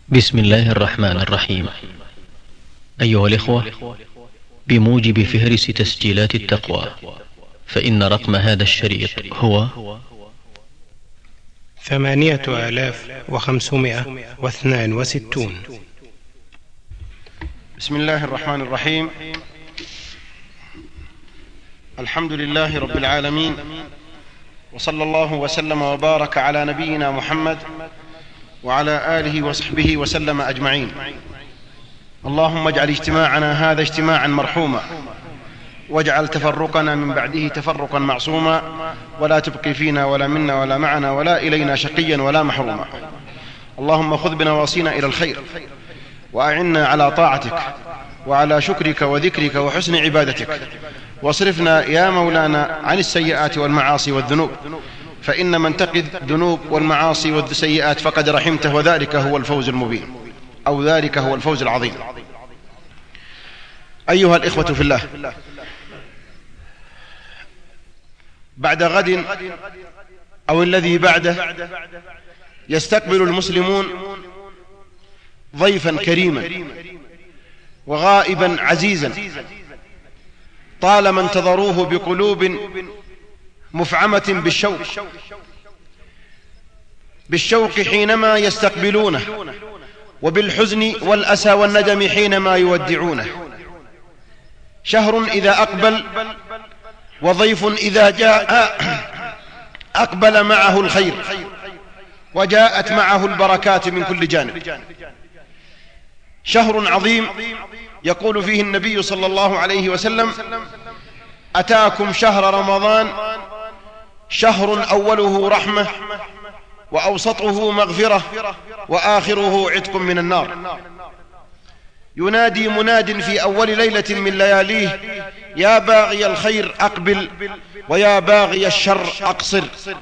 بسم الله الرحمن الرحيم. أيها الإخوة، بموجب فهرس تسجيلات التقوى، فإن رقم هذا الشريط هو 8562. بسم الله الرحمن الرحيم. الحمد لله رب العالمين، وصلى الله وسلم وبارك على نبينا محمد وعلى آله وصحبه وسلم أجمعين. اللهم اجعل اجتماعنا هذا اجتماعا مرحوما، واجعل تفرقنا من بعده تفرقا معصوما، ولا تبقي فينا ولا منا ولا معنا ولا إلينا شقيا ولا محروما. اللهم خذ بنواصينا إلى الخير، وأعنا على طاعتك وعلى شكرك وذكرك وحسن عبادتك، واصرفنا يا مولانا عن السيئات والمعاصي والذنوب، فإن من تقي الذنوب والمعاصي والسيئات فقد رحمته، وذلك هو الفوز المبين، أو ذلك هو الفوز العظيم. أيها الإخوة في الله، بعد غد أو الذي بعده يستقبل المسلمون ضيفا كريما وغائبا عزيزا طالما انتظروه بقلوب مفعمة بالشوق حينما يستقبلونه، وبالحزن والأسى والندم حينما يودعونه. شهر إذا أقبل وضيف إذا جاء أقبل معه الخير، وجاءت معه البركات من كل جانب. شهر عظيم يقول فيه النبي صلى الله عليه وسلم: أتاكم شهر رمضان شهر أوله رحمة، وأوسطه مغفرة، وآخره عتق من النار. ينادي مناد في أول ليلة من لياليه: يا باغي الخير أقبل، ويا باغي الشر أقصر.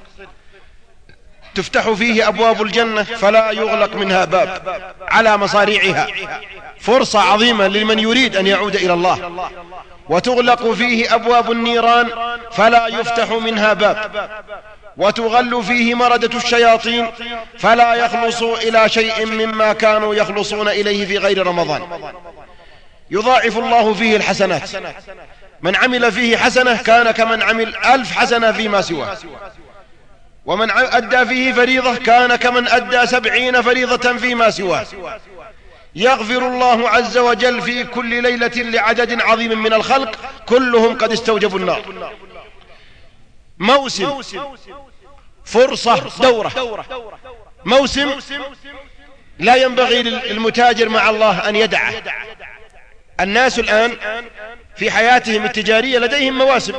تفتح فيه أبواب الجنة فلا يغلق منها باب على مصاريعها، فرصة عظيمة لمن يريد أن يعود إلى الله. وتغلق فيه أبواب النيران فلا يفتح منها باب، وتغل فيه مردة الشياطين فلا يخلصوا إلى شيء مما كانوا يخلصون إليه في غير رمضان. يضاعف الله فيه الحسنات، من عمل فيه حسنة كان كمن عمل 1000 حسنة فيما سواه، ومن أدى فيه فريضة كان كمن أدى 70 فريضة فيما سواه. يغفر الله عز وجل في كل ليلة لعدد عظيم من الخلق، كلهم قد استوجبوا النار. موسم، فرصة، دورة، موسم لا ينبغي للمتاجر مع الله أن يدعه. الناس الآن في حياتهم التجارية لديهم مواسم،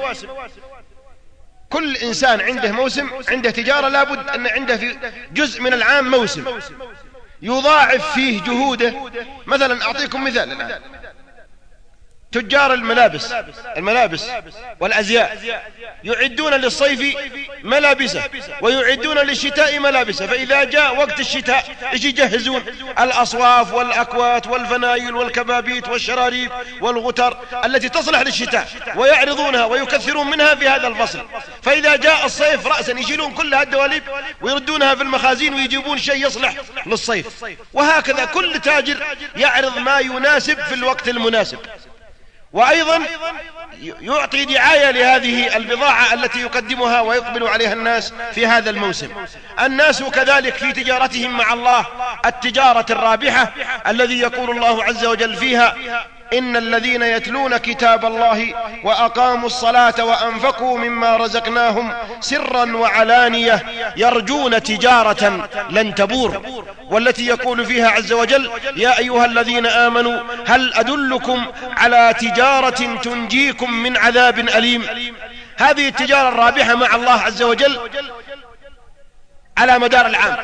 كل إنسان عنده موسم، عنده تجارة لابد أن عنده في جزء من العام موسم يضاعف فيه جهوده. مثلا أعطيكم مثال الآن: تجار الملابس والأزياء يعدون للصيف ملابسه، ويعدون للشتاء ملابسه. فإذا جاء وقت الشتاء إيش يجهزون؟ الأصواف والأكوات والفنايل والكبابيت والشراريب والغتر التي تصلح للشتاء، ويعرضونها ويكثرون منها في هذا الفصل. فإذا جاء الصيف رأسا يشيلون كل هالدواليب ويردونها في المخازين ويجيبون شيء يصلح للصيف. وهكذا كل تاجر يعرض ما يناسب في الوقت المناسب، وأيضا يعطي دعاية لهذه البضاعة التي يقدمها ويقبل عليها الناس في هذا الموسم. الناس كذلك في تجارتهم مع الله، التجارة الرابحة الذي يقول الله عز وجل فيها: إن الذين يتلون كتاب الله وأقاموا الصلاة وأنفقوا مما رزقناهم سرا وعلانية يرجون تجارة لن تبور. والتي يقول فيها عز وجل: يا أيها الذين آمنوا هل أدلكم على تجارة تنجيكم من عذاب أليم. هذه التجارة الرابحة مع الله عز وجل على مدار العام،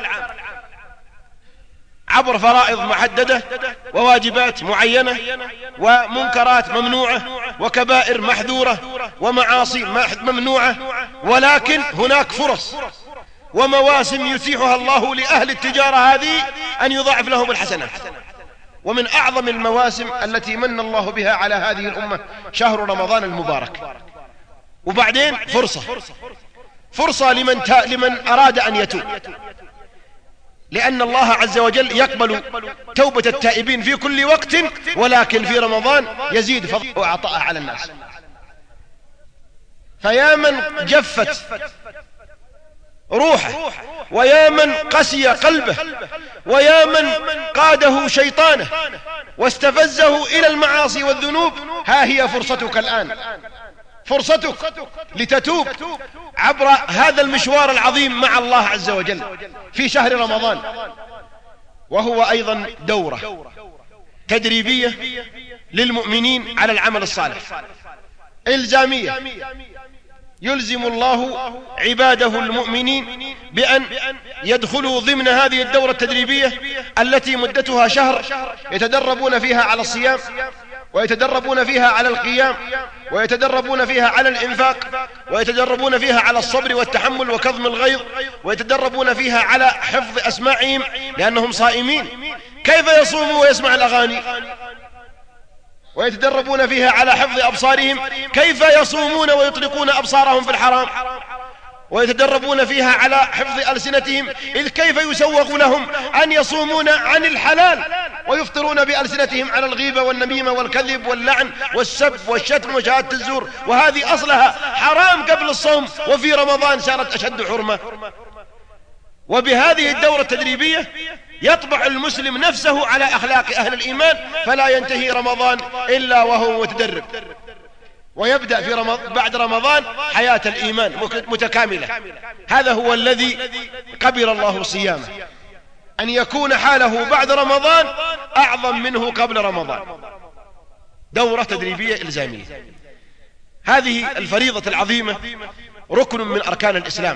عبر فرائض محددة وواجبات معينة ومنكرات ممنوعة وكبائر محذورة ومعاصي ممنوعة. ولكن هناك فرص ومواسم يتيحها الله لأهل التجارة هذه أن يضاعف لهم الحسنات. ومن أعظم المواسم التي من الله بها على هذه الأمة شهر رمضان المبارك. وبعدين فرصة لمن أراد أن يتوب. لأن الله عز وجل يقبل توبة التائبين في كل وقت، ولكن في رمضان يزيد فضله وعطاءه على الناس. فيا من جفت روحه، ويا من قسي قلبه، ويا من قاده شيطانه واستفزه إلى المعاصي والذنوب، ها هي فرصتك الآن، فرصتك لتتوب عبر هذا المشوار العظيم مع الله عز وجل في شهر رمضان، وهو أيضا دورة تدريبية للمؤمنين على العمل الصالح، إلزامية. يلزم الله عباده المؤمنين بأن يدخلوا ضمن هذه الدورة التدريبية التي مدتها شهر، يتدربون فيها على الصيام، ويتدربون فيها على القيام، ويتدربون فيها على الإنفاق، ويتدربون فيها على الصبر والتحمل وكظم الغيظ، ويتدربون فيها على حفظ أسماعهم لأنهم صائمين. كيف يصوموا ويسمع الأغاني؟ ويتدربون فيها على حفظ أبصارهم، كيف يصومون ويطلقون أبصارهم في الحرام؟ ويتدربون فيها على حفظ ألسنتهم، إذ كيف يسوغ لهم أن يصومون عن الحلال ويفطرون بألسنتهم على الغيبة والنميمة والكذب واللعن والسب والشتم وشهادة الزور، وهذه أصلها حرام قبل الصوم، وفي رمضان صارت أشد حرمة. وبهذه الدورة التدريبية يطبع المسلم نفسه على أخلاق أهل الإيمان، فلا ينتهي رمضان إلا وهو متدرب، ويبدأ في بعد رمضان حياة الإيمان متكاملة. هذا هو الذي قبل الله صيامه، أن يكون حاله بعد رمضان أعظم منه قبل رمضان. دورة تدريبية إلزامية. هذه الفريضة العظيمة ركن من أركان الإسلام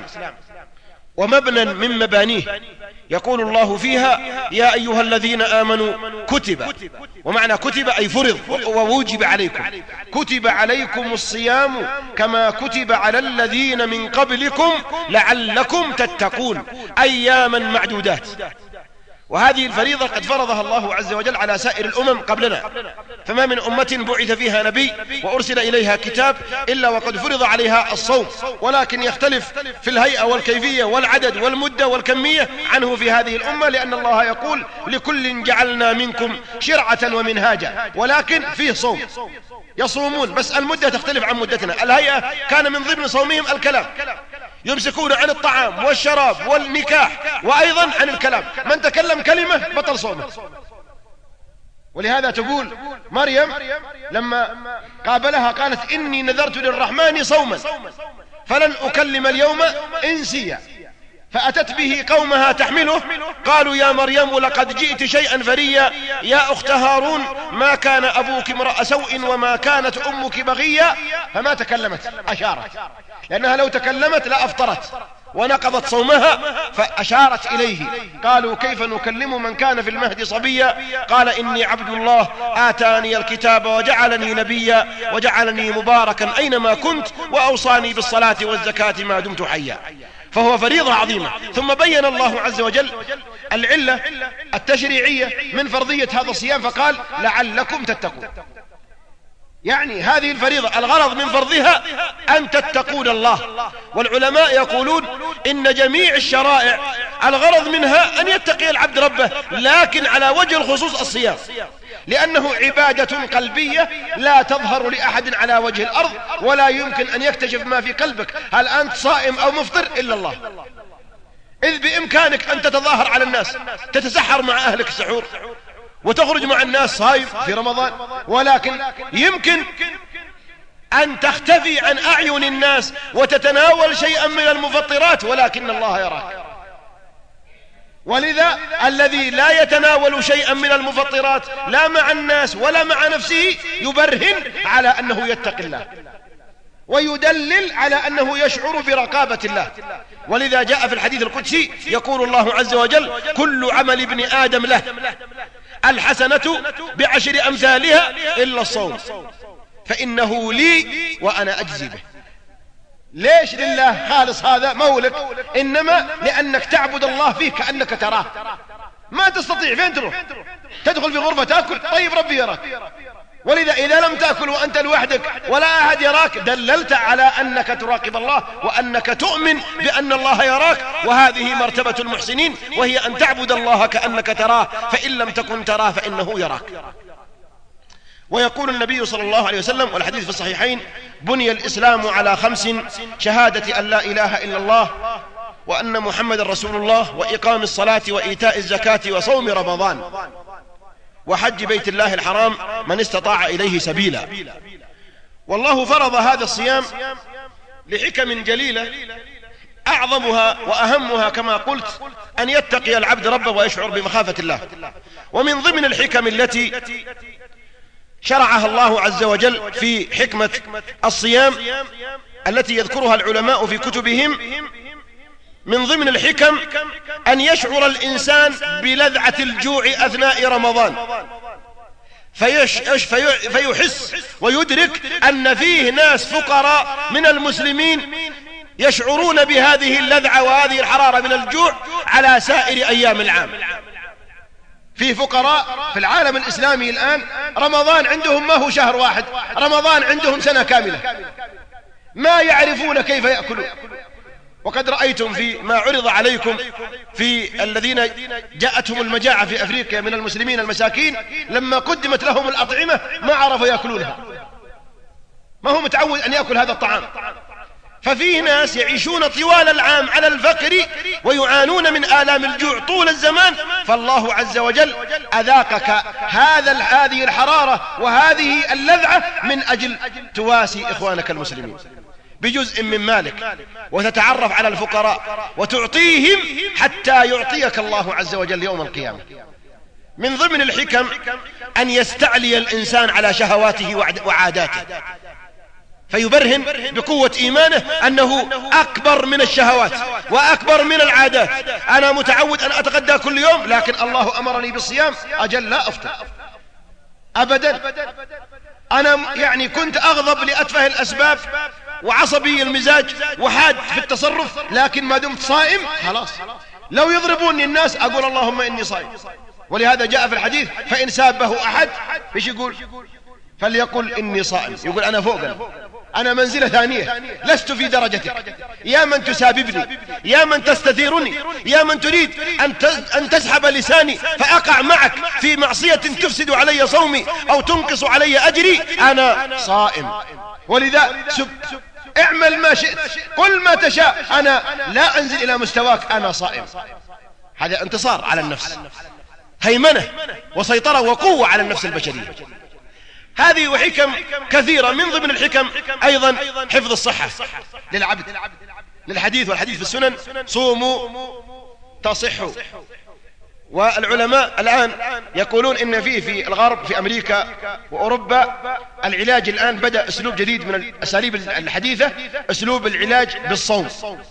ومبنى من مبانيه. يقول الله فيها: يا أيها الذين آمنوا كتب، ومعنى كتب أي فرض ووجب عليكم، كتب عليكم الصيام كما كتب على الذين من قبلكم لعلكم تتقون، أياما معدودات. وهذه الفريضة قد فرضها الله عز وجل على سائر الأمم قبلنا، فما من أمة بعث فيها نبي وأرسل إليها كتاب إلا وقد فرض عليها الصوم، ولكن يختلف في الهيئة والكيفية والعدد والمدة والكمية عنه في هذه الأمة، لأن الله يقول: لكل جعلنا منكم شرعة ومنهاجا، ولكن فيه صوم يصومون، بس المدة تختلف عن مدتنا. الهيئة كان من ضمن صومهم الكلام، يمسكون عن الطعام والشراب والنكاح وأيضا عن الكلام، من تكلم كلمة بطل صومه. ولهذا تقول مريم لما قابلها قالت: إني نذرت للرحمن صوما فلن أكلم اليوم إنسيا، فأتت به قومها تحمله، قالوا: يا مريم لقد جئت شيئا فريا، يا أخت هارون ما كان أبوك امرأ سوء وما كانت أمك بغيا. فما تكلمت، أشارت، لأنها لو تكلمت لأفطرت ونقضت صومها، فأشارت إليه. قالوا: كيف نكلم من كان في المهد صبيا؟ قال: إني عبد الله آتاني الكتاب وجعلني نبيا وجعلني مباركا أينما كنت وأوصاني بالصلاة والزكاة ما دمت حيا. فهو فريضة عظيمة. ثم بين الله عز وجل العلة التشريعية من فرضية هذا الصيام، فقال: لعلكم تتقون. يعني هذه الفريضة الغرض من فرضها أن تتقون الله. والعلماء يقولون إن جميع الشرائع الغرض منها أن يتقي العبد ربه، لكن على وجه الخصوص الصيام، لأنه عبادة قلبية لا تظهر لأحد على وجه الأرض، ولا يمكن أن يكتشف ما في قلبك هل أنت صائم أو مفطر إلا الله. إذ بإمكانك أن تتظاهر على الناس، تتسحر مع أهلك السحور وتخرج مع الناس صائم في رمضان، ولكن يمكن أن تختفي عن أعين الناس وتتناول شيئا من المفطرات، ولكن الله يراك. ولذا الذي لا يتناول شيئا من المفطرات لا مع الناس ولا مع نفسه يبرهن على أنه يتقي الله ويدلل على أنه يشعر برقابة الله. ولذا جاء في الحديث القدسي يقول الله عز وجل: كل عمل ابن آدم له، الحسنة بعشر أمثالها إلا الصوم فإنه لي وأنا أجزي به. ليش لله خالص؟ هذا مولك، إنما لأنك تعبد الله فيه كأنك تراه. ما تستطيع، فين تروح؟ تدخل في غرفة تأكل، طيب ربي يراك. ولذا إذا لم تأكل وأنت لوحدك ولا أحد يراك دللت على أنك تراقب الله وأنك تؤمن بأن الله يراك، وهذه مرتبة المحسنين، وهي أن تعبد الله كأنك تراه، فإن لم تكن تراه فإنه يراك. ويقول النبي صلى الله عليه وسلم والحديث في الصحيحين: بني الإسلام على 5: شهادة أن لا إله إلا الله وأن محمد رسول الله، وإقام الصلاة، وإيتاء الزكاة، وصوم رمضان، وحج بيت الله الحرام من استطاع إليه سبيلا. والله فرض هذا الصيام لحكم جليلة، أعظمها وأهمها كما قلت أن يتقي العبد ربه ويشعر بمخافة الله. ومن ضمن الحكم التي شرعها الله عز وجل في حكمة الصيام التي يذكرها العلماء في كتبهم، من ضمن الحكم أن يشعر الإنسان بلذعة الجوع أثناء رمضان، فيحس ويدرك أن فيه ناس فقراء من المسلمين يشعرون بهذه اللذعة وهذه الحرارة من الجوع على سائر أيام العام. في فقراء في العالم الإسلامي الآن رمضان عندهم ما هو شهر واحد، رمضان عندهم سنة كاملة، ما يعرفون كيف يأكلون. وقد رأيتم في ما عرض عليكم في الذين جاءتهم المجاعة في أفريقيا من المسلمين المساكين، لما قدمت لهم الأطعمة ما عرفوا يأكلونها، ما هو متعود أن يأكل هذا الطعام. ففيه ناس يعيشون طوال العام على الفقر ويعانون من آلام الجوع طول الزمان، فالله عز وجل أذاقك هذه الحرارة وهذه اللذعة من أجل تواسي إخوانك المسلمين بجزء من مالك، وتتعرف على الفقراء وتعطيهم حتى يعطيك الله عز وجل يوم القيامة. من ضمن الحكم أن يستعلي الإنسان على شهواته وعاداته، فيبرهن بقوة إيمانه أنه أكبر من الشهوات وأكبر من العادات. أنا متعود أن أتغدى كل يوم، لكن الله أمرني بالصيام، أجل لا أفطر أبدا. أنا كنت أغضب لأتفه الأسباب وعصبي المزاج وحاد في التصرف، لكن ما دمت صائم خلاص، لو يضربوني الناس أقول اللهم إني صائم. ولهذا جاء في الحديث: فإن سابه أحد إيش يقول؟ فليقل إني صائم، يقول أنا فوقنا، أنا منزلة ثانية، لست في درجتك. يا من تساببني، يا من تستثيرني، يا من تريد أن تسحب لساني فأقع معك في معصية تفسد علي صومي أو تنقص علي أجري، أنا صائم. ولذا اعمل ما شئت، قل ما تشاء، أنا لا أنزل إلى مستواك، أنا صائم. هذا انتصار على النفس، هيمنة وسيطرة وقوة على النفس البشرية. هذه وحكم كثيرة. من ضمن الحكم أيضا حفظ الصحة للعبد، للحديث، والحديث في السنن: صوموا تصحوا. والعلماء الآن يقولون إن في الغرب، في أمريكا وأوروبا، العلاج الآن بدأ أسلوب جديد من الأساليب الحديثة، أسلوب العلاج بالصوم،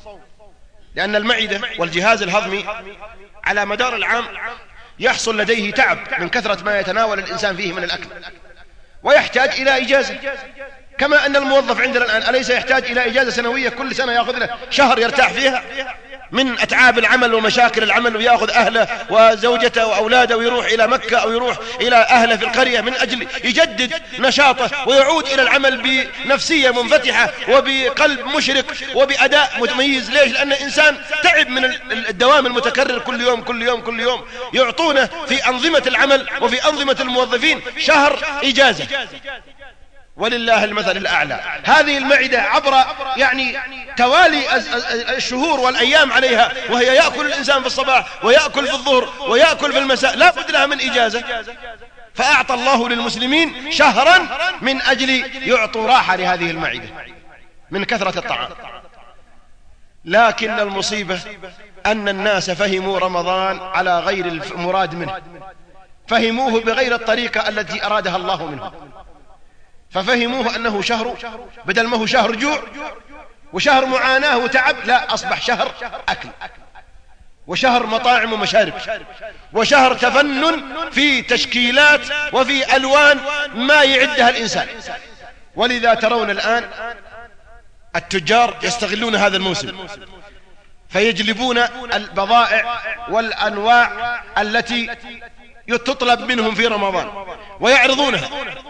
لأن المعدة والجهاز الهضمي على مدار العام يحصل لديه تعب من كثرة ما يتناول الإنسان فيه من الأكل، ويحتاج إلى إجازة، كما أن الموظف عندنا الآن أليس يحتاج إلى إجازة سنوية كل سنة يأخذ له شهر يرتاح فيها من أتعاب العمل ومشاكل العمل، ويأخذ أهله وزوجته وأولاده ويروح إلى مكة أو يروح إلى أهله في القرية من أجل يجدد نشاطه ويعود إلى العمل بنفسية منفتحة وبقلب مشرق وبأداء متميز. ليش؟ لأن الإنسان تعب من الدوام المتكرر كل يوم كل يوم كل يوم. يعطونه في أنظمة العمل وفي أنظمة الموظفين شهر إجازة، ولله المثل الأعلى. هذه المعدة عبر توالي الشهور والأيام عليها، وهي يأكل الإنسان في الصباح ويأكل في الظهر ويأكل في المساء، لا بد لها من إجازة. فأعطى الله للمسلمين شهرا من أجل يعطوا راحة لهذه المعدة من كثرة الطعام. لكن المصيبة أن الناس فهموا رمضان على غير المراد منه، فهموه بغير الطريقة التي أرادها الله منه، ففهموه أنه شهر، بدل ما هو شهر جوع وشهر معاناة وتعب، لا، أصبح شهر أكل وشهر مطاعم ومشارب وشهر تفنن في تشكيلات وفي ألوان ما يعدها الإنسان. ولذا ترون الآن التجار يستغلون هذا الموسم، فيجلبون البضائع والأنواع التي تطلب منهم في رمضان ويعرضونها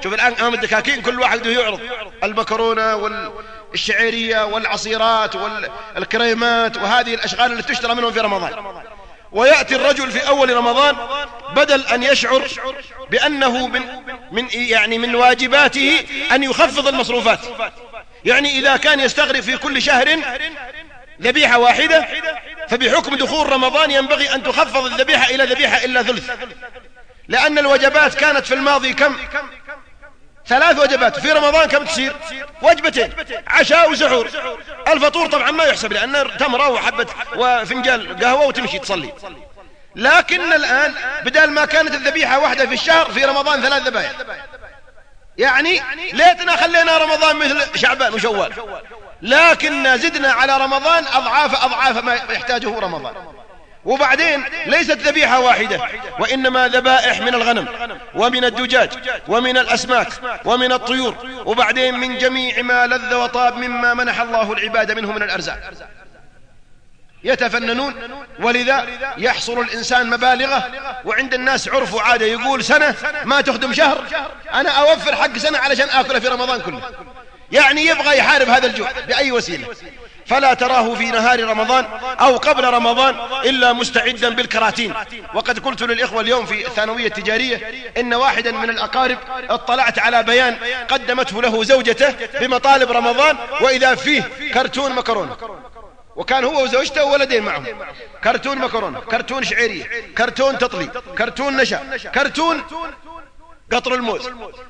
شوف الآن أمام الدكاكين كل واحد يعرض المكرونة والشعيرية والعصيرات والكريمات وهذه الأشغال التي تشترى منهم في رمضان. ويأتي الرجل في أول رمضان بدل أن يشعر بأنه من واجباته أن يخفض المصروفات. يعني إذا كان يستغرق في كل شهر ذبيحة واحدة، فبحكم دخول رمضان ينبغي أن تخفض الذبيحة إلى ذبيحة إلا ثلث، لأن الوجبات كانت في الماضي كم؟ 3 وجبات. في رمضان كم تصير؟ وجبتين، عشاء وسحور. الفطور طبعا ما يحسب لأنه تمرة وحبة وفنجان قهوة وتمشي تصلي. لكن الآن بدل ما كانت الذبيحة واحدة في الشهر، في رمضان 3 ذبائح. يعني ليتنا خلينا رمضان مثل شعبان وشوال، لكن زدنا على رمضان أضعاف ما يحتاجه رمضان. وبعدين ليست ذبيحة واحدة، وإنما ذبائح من الغنم ومن الدجاج ومن الأسماك ومن الطيور، وبعدين من جميع ما لذ وطاب مما منح الله العباد منه من الأرزاق. يتفننون، ولذا يحصل الإنسان مبالغه. وعند الناس عرف وعادة، يقول سنة ما تخدم شهر، أنا أوفر حق سنة علشان آكله في رمضان كله. يعني يبغى يحارب هذا الجوع بأي وسيلة. فلا تراه في نهار رمضان أو قبل رمضان إلا مستعدا بالكراتين. وقد قلت للإخوة اليوم في الثانوية التجارية إن واحدا من الأقارب اطلعت على بيان قدمته له زوجته بمطالب رمضان، وإذا فيه كرتون مكرونة، وكان هو وزوجته وولدين معهم، كرتون مكرونة، كرتون شعيرية، كرتون تطلي، كرتون نشا، كرتون قطر الموز.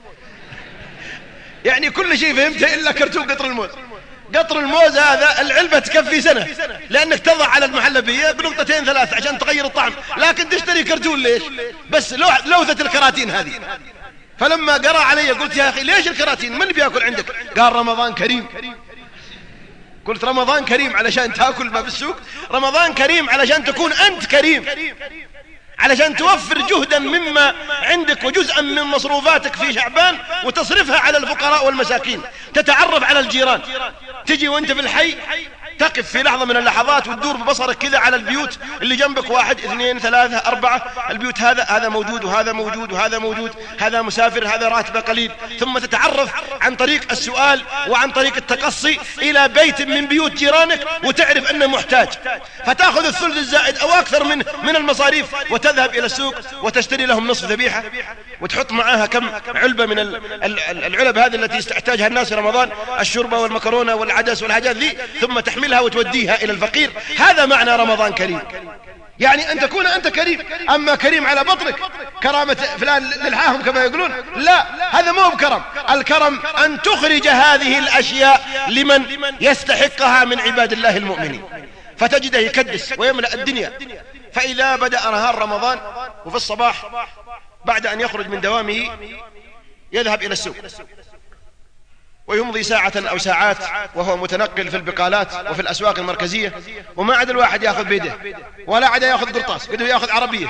يعني كل شيء فهمته إلا كرتون قطر الموز. قطر الموز هذا العلبة تكفي سنة، لأنك تضع على المحلبية بنقطتين 3 عشان تغير الطعم، لكن تشتري كرتون ليش؟ بس لوثة الكراتين هذه. فلما قرأ علي قلت يا أخي ليش الكراتين؟ من بيأكل عندك؟ قال رمضان كريم. قلت رمضان كريم علشان تأكل ما بالسوق؟ رمضان كريم علشان تكون أنت كريم، علشان توفر جهدا مما عندك وجزءا من مصروفاتك في شعبان وتصرفها على الفقراء والمساكين. تتعرف على الجيران، تجي وانت في الحي تقف في لحظة من اللحظات وتدور ببصرك كذا على البيوت اللي جنبك، 1 2 3 4 البيوت، هذا موجود وهذا موجود وهذا موجود، هذا مسافر هذا راتبه قليل. ثم تتعرف عن طريق السؤال وعن طريق التقصي إلى بيت من بيوت جيرانك وتعرف أنه محتاج، فتأخذ الثلث الزائد أو أكثر من المصاريف وتذهب إلى السوق وتشتري لهم نصف ذبيحة وتحط معها كم علبة من العلب هذه التي يحتاجها الناس في رمضان، الشوربة والمكرونة والعدس والحاجات ذي، ثم تحملها وتوديها إلى الفقير. هذا معنى رمضان كريم، يعني أن تكون أنت كريم. أما كريم على بطنك، كرامة فلان للحاهم كما يقولون، لا، هذا مو بكرم. الكرم أن تخرج هذه الأشياء لمن يستحقها من عباد الله المؤمنين، فتجده يكدس ويملأ الدنيا. فإذا بدأ نهار رمضان وفي الصباح بعد أن يخرج من دوامه يذهب إلى السوق ويمضي ساعة أو ساعات وهو متنقل في البقالات وفي الأسواق المركزية، وما عاد الواحد يأخذ بيده ولا عاد يأخذ قرطاس، بده يأخذ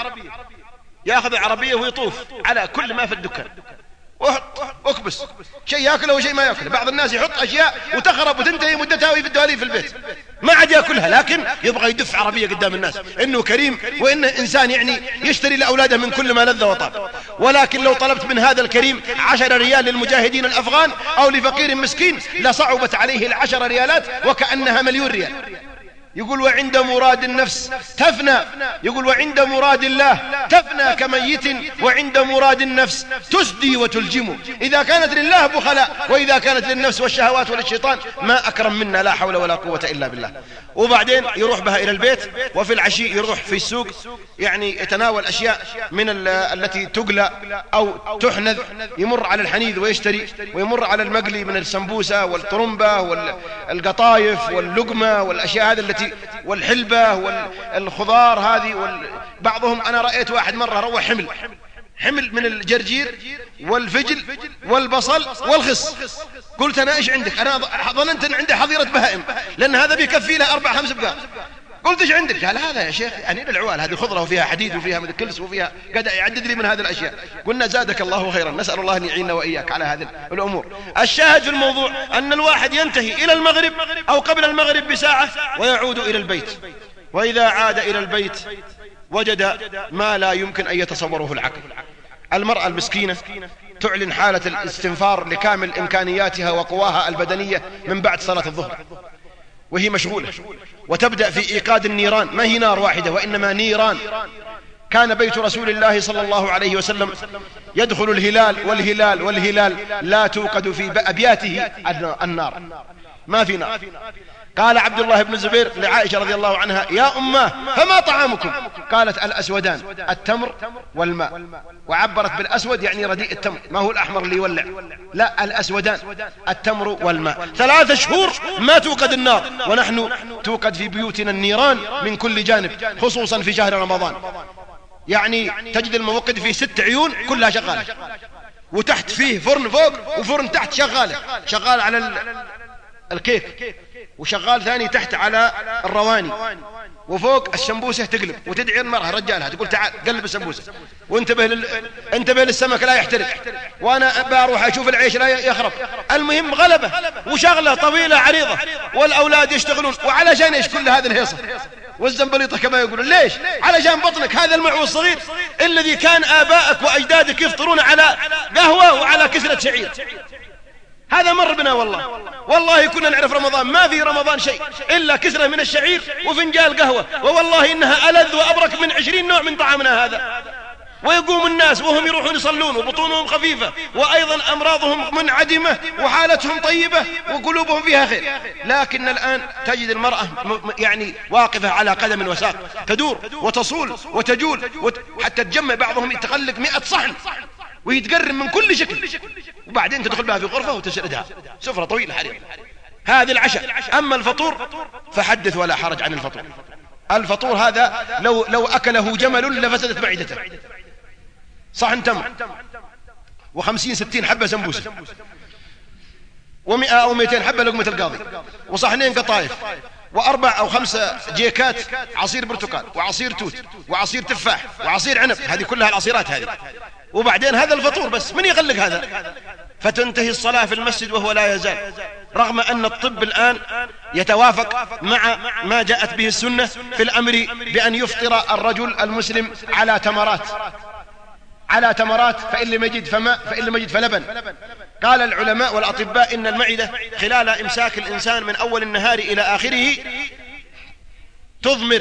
عربية ويطوف على كل ما في الدكان واكبس شيء يأكله وشيء ما يأكله. بعض الناس يحط أشياء وتخرب وتنتهي مدتها وهي في الدواليب في البيت، ما عاد يأكلها، لكن يبغى يدف عربية قدام الناس إنه كريم وإنه إنسان يعني يشتري لأولاده من كل ما لذ وطاب. ولكن لو طلبت من هذا الكريم 10 ريال للمجاهدين الأفغان أو لفقير مسكين لصعبت عليه 10 ريالات وكأنها 1,000,000 ريال. يقول وعند مراد النفس تفنى، يقول وعند مراد الله تفنى كميت، وعند مراد النفس تسدي وتلجم. إذا كانت لله بخلاء، وإذا كانت للنفس والشهوات وللشيطان ما أكرم منا، لا حول ولا قوة إلا بالله. وبعدين يروح بها إلى البيت، وفي العشي يروح في السوق يعني يتناول أشياء من التي تقلى أو تحنذ، يمر على الحنيذ ويشتري، ويمر على المقلي من السمبوسة والطرمبة والقطايف واللقمة والأشياء هذه التي والحلبة والخضار هذه. بعضهم أنا رأيت واحد مرة روح حمل من الجرجير والفجل والبصل والخس. قلت أنا إيش عندك؟ أنا ظننت أن عنده حظيرة بهائم، لأن هذا بيكفي له 4-5 بقال. قلت إيش عندك؟ قال هذا يا شيخ يعني للعوال، هذه خضرة وفيها حديد وفيها كلس وفيها، قد يعدد لي من هذه الأشياء. قلنا زادك الله خيرا، نسأل الله أن يعيننا وإياك على هذه الأمور. الشاهد في الموضوع أن الواحد ينتهي إلى المغرب أو قبل المغرب بساعة ويعود إلى البيت، وإذا عاد إلى البيت وجد ما لا يمكن أن يتصوره العقل. المرأة المسكينة تعلن حالة الاستنفار لكامل إمكانياتها وقواها البدنية من بعد صلاة الظهر، وهي مشغولة، وتبدأ في إيقاد النيران، ما هي نار واحدة وإنما نيران. كان بيت رسول الله صلى الله عليه وسلم يدخل الهلال والهلال والهلال لا توقد في أبياته النار، ما في نار. قال عبد الله بن الزبير لعائشة رضي الله عنها: يا أماه فما طعامكم؟ قالت: الأسودان، التمر والماء. وعبرت بالأسود يعني رديء التمر، ما هو الأحمر اللي يولع، لا، الأسودان التمر والماء. 3 شهور ما توقد النار، ونحن توقد في بيوتنا النيران من كل جانب، خصوصا في شهر رمضان. يعني تجد الموقد فيه 6 عيون كلها شغالة، وتحت فيه فرن فوق وفرن تحت شغال على الكيك، وشغال ثاني تحت على الرواني، وفوق السمبوسة تقلب، وتدعي المرأة رجالها تقول: تعال قلب السمبوسة، وانتبه للسمك لا يحترق، وانا بروح اشوف العيش لا يخرب. المهم غلبة وشغلة طويلة عريضة، والاولاد يشتغلون. وعلشان ايش كل هذه الهيصة والزنبليطة كما يقولون؟ ليش؟ علشان بطنك هذا المعوى الصغير الذي كان آبائك وأجدادك يفطرون على قهوة وعلى كسرة شعير. هذا مر بنا والله كنا نعرف رمضان، ما في رمضان شيء إلا كسرة من الشعير وفنجال قهوة، ووالله إنها ألذ وأبرك من 20 نوع من طعامنا هذا. ويقوم الناس وهم يروحون يصلون وبطونهم خفيفة، وأيضا أمراضهم منعدمة وحالتهم طيبة وقلوبهم فيها خير. لكن الآن تجد المرأة يعني واقفة على قدم وساق، تدور وتصول وتجول حتى تجمع، بعضهم يتخلق 100 صحن ويتقرم من كل شكل، وبعدين تدخل بها في غرفة وتسردها سفرة طويلة حريم. هذه العشاء. أما الفطور فحدث ولا حرج عن الفطور. الفطور هذا لو أكله جمل لفسدت معدته. صحن تمر و50-60 حبة سمبوسة، و100 أو 200 حبة لقمة القاضي، وصحنين قطايف، و4 أو 5 جيكات عصير برتقال، وعصير توت، وعصير تفاح، وعصير عنب. هذه كلها العصيرات هذه. وبعدين هذا الفطور بس، من يغلق هذا؟ فتنتهي الصلاة في المسجد وهو لا يزال، رغم أن الطب الآن يتوافق مع ما جاءت به السنة في الأمر بأن يفطر الرجل المسلم على تمرات، فإن لم يجد فماء، فإن لم يجد فلبن. قال العلماء والأطباء إن المعدة خلال إمساك الإنسان من أول النهار إلى آخره تضمر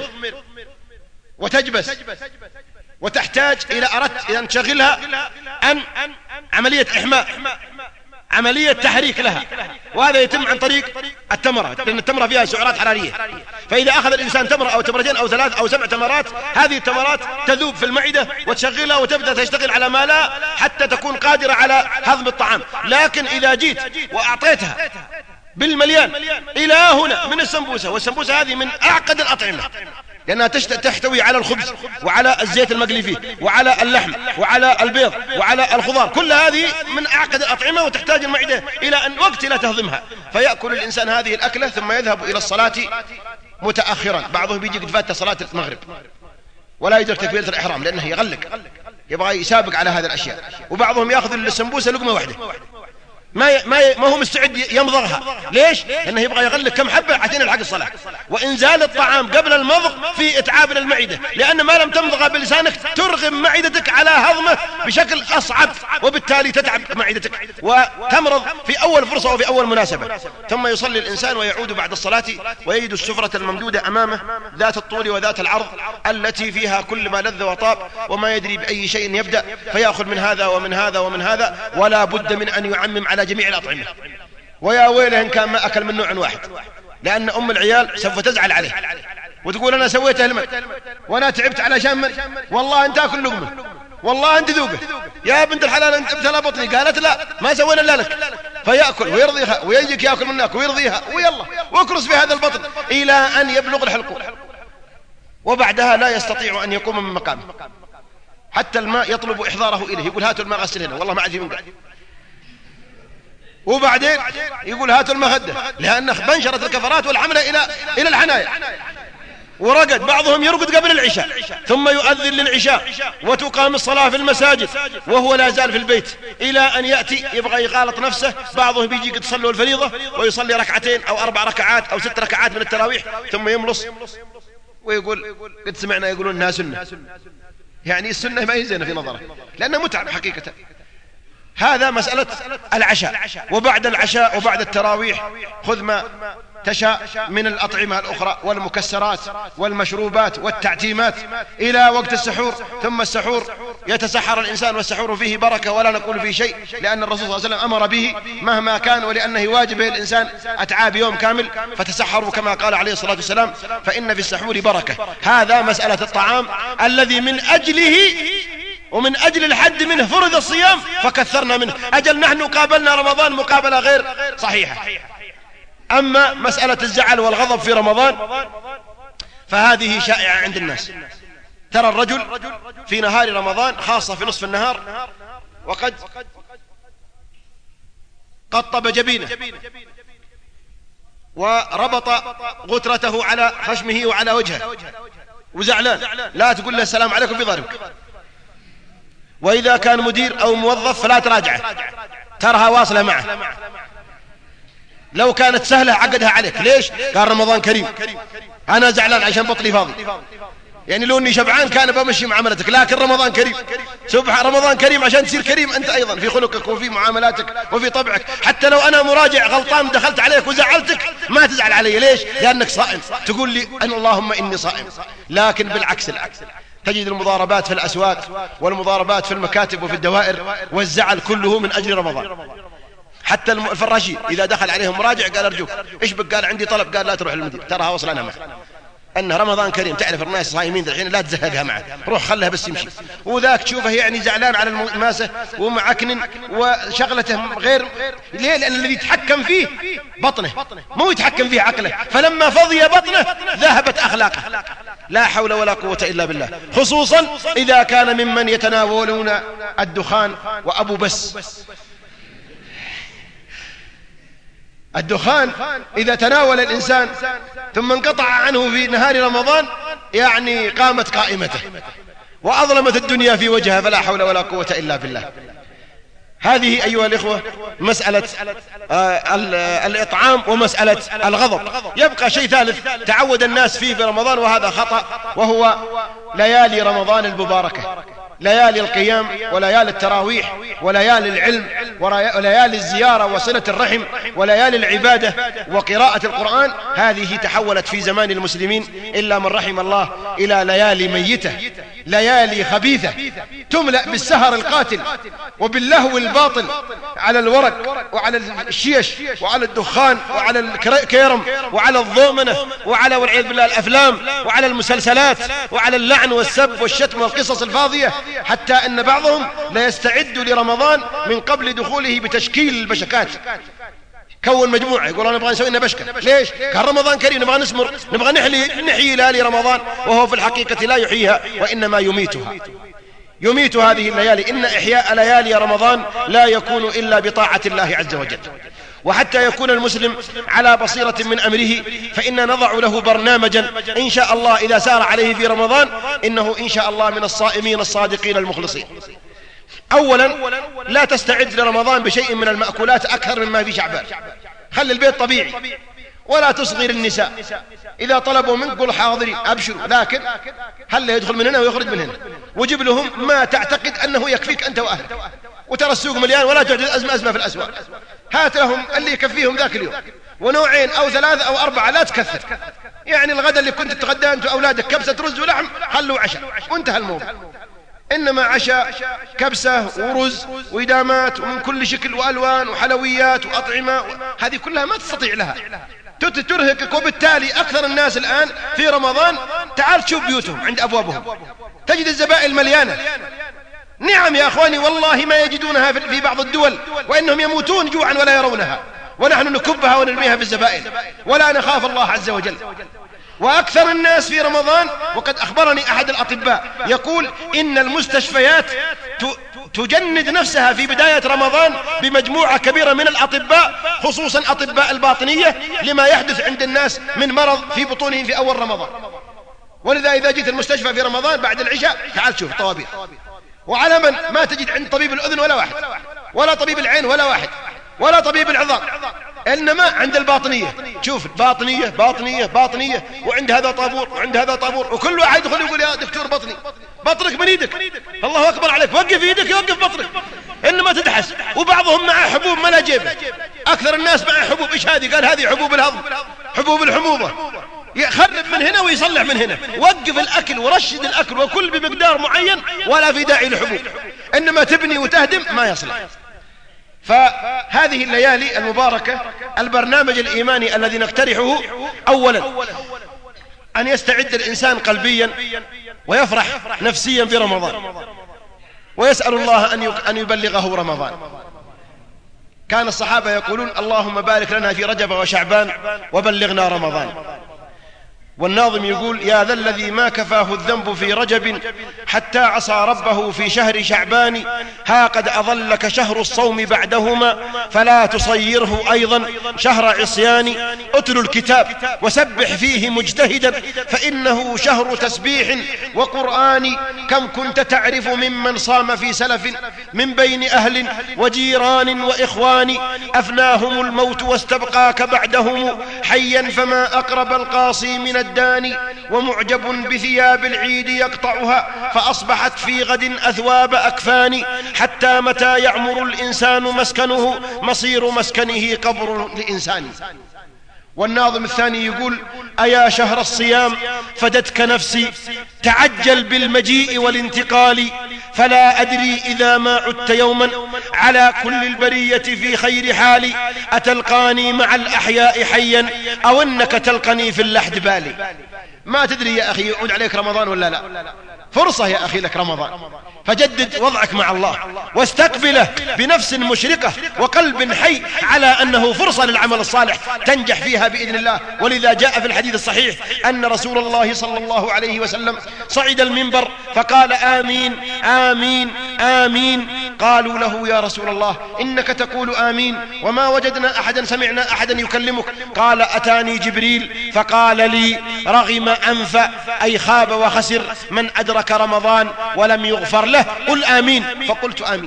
وتجبس، وتحتاج إلى أردت إذا تشغلها أن عملية إحماء، عملية تحريك لها، وهذا يتم عن طريق التمرة، لأن التمرة فيها سعرات حرارية. فإذا أخذ الإنسان تمرة أو تمرتين أو 3 أو 7 تمرات، هذه التمرات تذوب في المعدة وتشغلها وتبدأ تشتغل على ما لا حتى تكون قادرة على هضم الطعام. لكن إذا جيت وأعطيتها بالمليان إلى هنا من السمبوسة، والسمبوسة هذه من أعقد الأطعمة، لأنها تحتوي على الخبز وعلى الزيت المقلي فيه وعلى اللحم وعلى البيض وعلى الخضار، كل هذه من أعقد الأطعمة، وتحتاج المعدة إلى أن وقت لا تهضمها. فيأكل الإنسان هذه الأكلة ثم يذهب إلى الصلاة متأخرا. بعضهم بيجي قد فات صلاة المغرب ولا يدرك تكبيرة الإحرام لأنه يغلق، يبغى يسابق على هذه الأشياء. وبعضهم يأخذ السمبوسة لقمة واحدة، ما هو مستعد يمضغها. ليش؟ لأنه يبغى يغلق كم حبة عشان يلحق الصلاة. وإنزال الطعام قبل المضغ في إتعاب للمعدة، لأن ما لم تمضغها بلسانك ترغم معدتك على هضمه بشكل أصعب، وبالتالي تتعب معدتك وتمرض في أول فرصة وفي أول مناسبة. ثم يصلي الإنسان ويعود بعد الصلاة ويجد السفرة الممدودة أمامه ذات الطول وذات العرض التي فيها كل ما لذ وطاب، وما يدري بأي شيء يبدأ، فيأخذ من هذا ومن هذا ومن هذا، ولا بد من أن يعمم على جميع الأطعمة. ويا ويله إن كان ما أكل من نوع واحد، لأن أم العيال سوف تزعل عليه وتقول أنا سويته لمن، وأنا تعبت علشان من، والله أنت أكل لقمة، والله أنت ذوقه، يا بنت الحلال أنت ابتلى بطني. قالت لا ما سوينا إلا لك. فيأكل ويرضيها ويجيك يأكل منك ويرضيها، ويلا واكرس في هذا البطن إلى أن يبلغ الحلقوم، وبعدها لا يستطيع أن يقوم من مقامه. حتى الماء يطلب إحضاره إليه، يقول هاتوا الماء غسل هنا، والله ما عاد من قاعد. وبعدين يقول هاتوا المخدة، لأن بنشرت الكفرات والحملة إلى الحنايا. ورقد بعضهم يرقد قبل العشاء ثم يؤذن للعشاء وتقام الصلاة في المساجد وهو لا زال في البيت إلى أن يأتي يبغى يغالط نفسه. بعضهم بيجي قد صلوا الفريضة ويصلي 2 أو 4 ركعات أو 6 ركعات من التراويح ثم يملص ويقول قد سمعنا يقولون انها سنة. يعني السنة ما هي زينة في نظره لأنه متعب حقيقة. هذا مسألة العشاء. وبعد العشاء وبعد التراويح خذ ما تشاء من الأطعمة الأخرى والمكسرات والمشروبات والتعتيمات إلى وقت السحور. ثم السحور يتسحر الإنسان والسحور فيه بركة ولا نقول فيه شيء، لأن الرسول صلى الله عليه وسلم أمر به مهما كان، ولأنه واجب الإنسان أتعاب يوم كامل، فتسحروا كما قال عليه الصلاة والسلام فإن في السحور بركة. هذا مسألة الطعام الذي من أجله ومن أجل الحد منه فرض الصيام فكثرنا منه. أجل نحن قابلنا رمضان مقابلة غير صحيحة. أما مسألة الزعل والغضب في رمضان فهذه شائعة عند الناس. ترى الرجل في نهار رمضان خاصة في نصف النهار وقد قطب جبينه وربط غترته على خشمه وعلى وجهه وزعلان، لا تقول له السلام عليكم بضربك. وإذا كان مدير أو موظف فلا تراجعه، ترها واصلة معه. لو كانت سهلة عقدها عليك. ليش؟ قال رمضان كريم، أنا زعلان عشان بطلي فاضي، يعني لو اني شبعان كان بمشي معاملتك، لكن رمضان كريم. سبحان رمضان كريم عشان تصير كريم أنت أيضا في خلقك وفي معاملاتك وفي طبعك. حتى لو أنا مراجع غلطان دخلت عليك وزعلتك ما تزعل علي. ليش؟ لأنك صائم، تقول لي أن اللهم إني صائم. لكن بالعكس تجد المضاربات في الأسواق والمضاربات في المكاتب وفي الدوائر والزعل كله من أجل رمضان. حتى الفراشين إذا دخل عليهم مراجع قال أرجوك إيش بك؟ قال عندي طلب. قال لا تروح للمدير، تراها وصل أنا معه. أن رمضان كريم، تعرف الناس صايمين الحين لا تزهقها معه، روح خلها بس يمشي. وذاك تشوفه يعني زعلان على الماسة ومعكن وشغلته غير. ليه؟ لأن الذي يتحكم فيه بطنه، مو يتحكم فيه عقله. فلما فضي بطنه ذهبت أخلاقه. لا حول ولا قوة إلا بالله. خصوصا إذا كان ممن يتناولون الدخان وأبو بس. الدخان إذا تناول الإنسان ثم انقطع عنه في نهار رمضان يعني قامت قائمته وأظلمت الدنيا في وجهها، فلا حول ولا قوة إلا بالله. هذه أيها الإخوة مسألة الإطعام ومسألة الغضب. يبقى شيء ثالث تعود الناس فيه في رمضان وهذا خطأ، وهو ليالي رمضان المباركة، ليالي القيام وليالي التراويح وليالي العلم وليالي الزيارة وصلة الرحم وليالي العبادة وقراءة القرآن. هذه تحولت في زمان المسلمين إلا من رحم الله إلى ليالي ميتة، ليالي خبيثة تملأ بالسهر القاتل وباللهو الباطل على الورق وعلى الشيش وعلى الدخان وعلى الكيرم وعلى الضومنة وعلى والعياذ بالله الأفلام وعلى المسلسلات وعلى اللعن والسب والشتم والقصص الفاضية. حتى أن بعضهم لا يستعد لرمضان من قبل دخوله بتشكيل البشكات. كون مجموعة يقول أنا نبغى نسوي لنا بشكة. ليش؟ كان رمضان كريم نبغى نسمر، نبغى نحيي ليالي رمضان، وهو في الحقيقة لا يحييها وإنما يميتها. يميت هذه الليالي. إن إحياء ليالي رمضان لا يكون إلا بطاعة الله عز وجل. وحتى يكون المسلم على بصيرة من أمره فإن نضع له برنامجا إن شاء الله إذا سار عليه في رمضان إنه إن شاء الله من الصائمين الصادقين المخلصين. أولا لا تستعد لرمضان بشيء من المأكولات أكثر مما في شعبان. خلي البيت طبيعي ولا تصغر النساء. إذا طلبوا منك قل حاضرين أبشروا، لكن هل يدخل من هنا ويخرج من هنا، وجب لهم ما تعتقد أنه يكفيك أنت وأهلك. وترى السوق مليان ولا تعجز أزمة في الأسواق. هات لهم اللي يكفيهم ذاك اليوم، ونوعين أو ثلاثة أو أربعة، لا تكثر. يعني الغداء اللي كنت تتغدى أنت وأولادك كبسة رز ولحم خلوا عشاء وانتهى الموضوع. إنما عشاء كبسة ورز وإدامات ومن كل شكل وألوان وحلويات وأطعمة، هذه كلها ما تستطيع لها، ترهقك. وبالتالي أكثر الناس الآن في رمضان تعال تشوف بيوتهم عند أبوابهم تجد الزبائن مليانة. نعم يا أخواني والله ما يجدونها في بعض الدول، وإنهم يموتون جوعا ولا يرونها، ونحن نكبها ونرميها في الزبائن ولا نخاف الله عز وجل. وأكثر الناس في رمضان، وقد أخبرني أحد الأطباء يقول إن المستشفيات تجند نفسها في بداية رمضان بمجموعة كبيرة من الأطباء، خصوصا أطباء الباطنية، لما يحدث عند الناس من مرض في بطونهم في أول رمضان. ولذا إذا جيت المستشفى في رمضان بعد العشاء تعال شوف طوابير، وعلى من ما تجد عند طبيب الأذن ولا واحد، ولا طبيب العين ولا واحد، ولا طبيب العظام، إنما عند الباطنية. شوف باطنية باطنية باطنية، وعند هذا طابور وعند هذا طابور، وكل واحد يدخل يقول يا دكتور بطني، بطنك من ايدك، الله أكبر عليك، وقف ايدك يوقف بطنك، إنما تدحس بعضهم مع حبوب ما لا جيبه، أكثر الناس مع حبوب. إيش هذه؟ قال هذه حبوب الهضم، حبوب الحموضة. يخرب من هنا ويصلح من هنا. وقف الأكل ورشد الأكل وكل بمقدار معين، ولا في داعي لحبوب. إنما تبني وتهدم ما يصلح. فهذه الليالي المباركة البرنامج الإيماني الذي نقترحه: أولا أن يستعد الإنسان قلبيا ويفرح نفسيا برمضان، ويسأل الله أن يبلغه رمضان. كان الصحابة يقولون: اللهم بارك لنا في رجب وشعبان وبلغنا رمضان. والناظم يقول: يا ذا الذي ما كفاه الذنب في رجب حتى عصى ربه في شهر شعبان، ها قد أظلك شهر الصوم بعدهما فلا تصيره أيضا شهر عصيان. اتل الكتاب وسبح فيه مجتهدا فإنه شهر تسبيح وقرآن. كم كنت تعرف ممن صام في سلف من بين أهل وجيران وإخوان، أفناهم الموت واستبقاك بعدهم حيا فما أقرب القاصي من الداني. ومعجب بثياب العيد يقطعها فأصبحت في غد أثواب أكفان، حتى متى يعمر الإنسان مسكنه مصير مسكنه قبر الإنسان. والناظم الثاني يقول: أيا شهر الصيام فدتك نفسي تعجل بالمجيء والانتقال، فلا أدري إذا ما عدت يوما على كل البرية في خير حالي، أتلقاني مع الأحياء حيا أو أنك تلقني في اللحد بالي. ما تدري يا أخي يعود عليك رمضان ولا لا. فرصة يا أخي لك رمضان، فجدد وضعك مع الله واستقبله بنفس مشرقة وقلب حي على أنه فرصة للعمل الصالح تنجح فيها بإذن الله. ولذا جاء في الحديث الصحيح أن رسول الله صلى الله عليه وسلم صعد المنبر فقال: آمين آمين آمين. قالوا له: يا رسول الله إنك تقول آمين وما وجدنا أحدا سمعنا أحدا يكلمك. قال: أتاني جبريل فقال لي: رغم أنف، أي خاب وخسر من أدرك رمضان ولم يغفر له، قل آمين. فقلت آمين.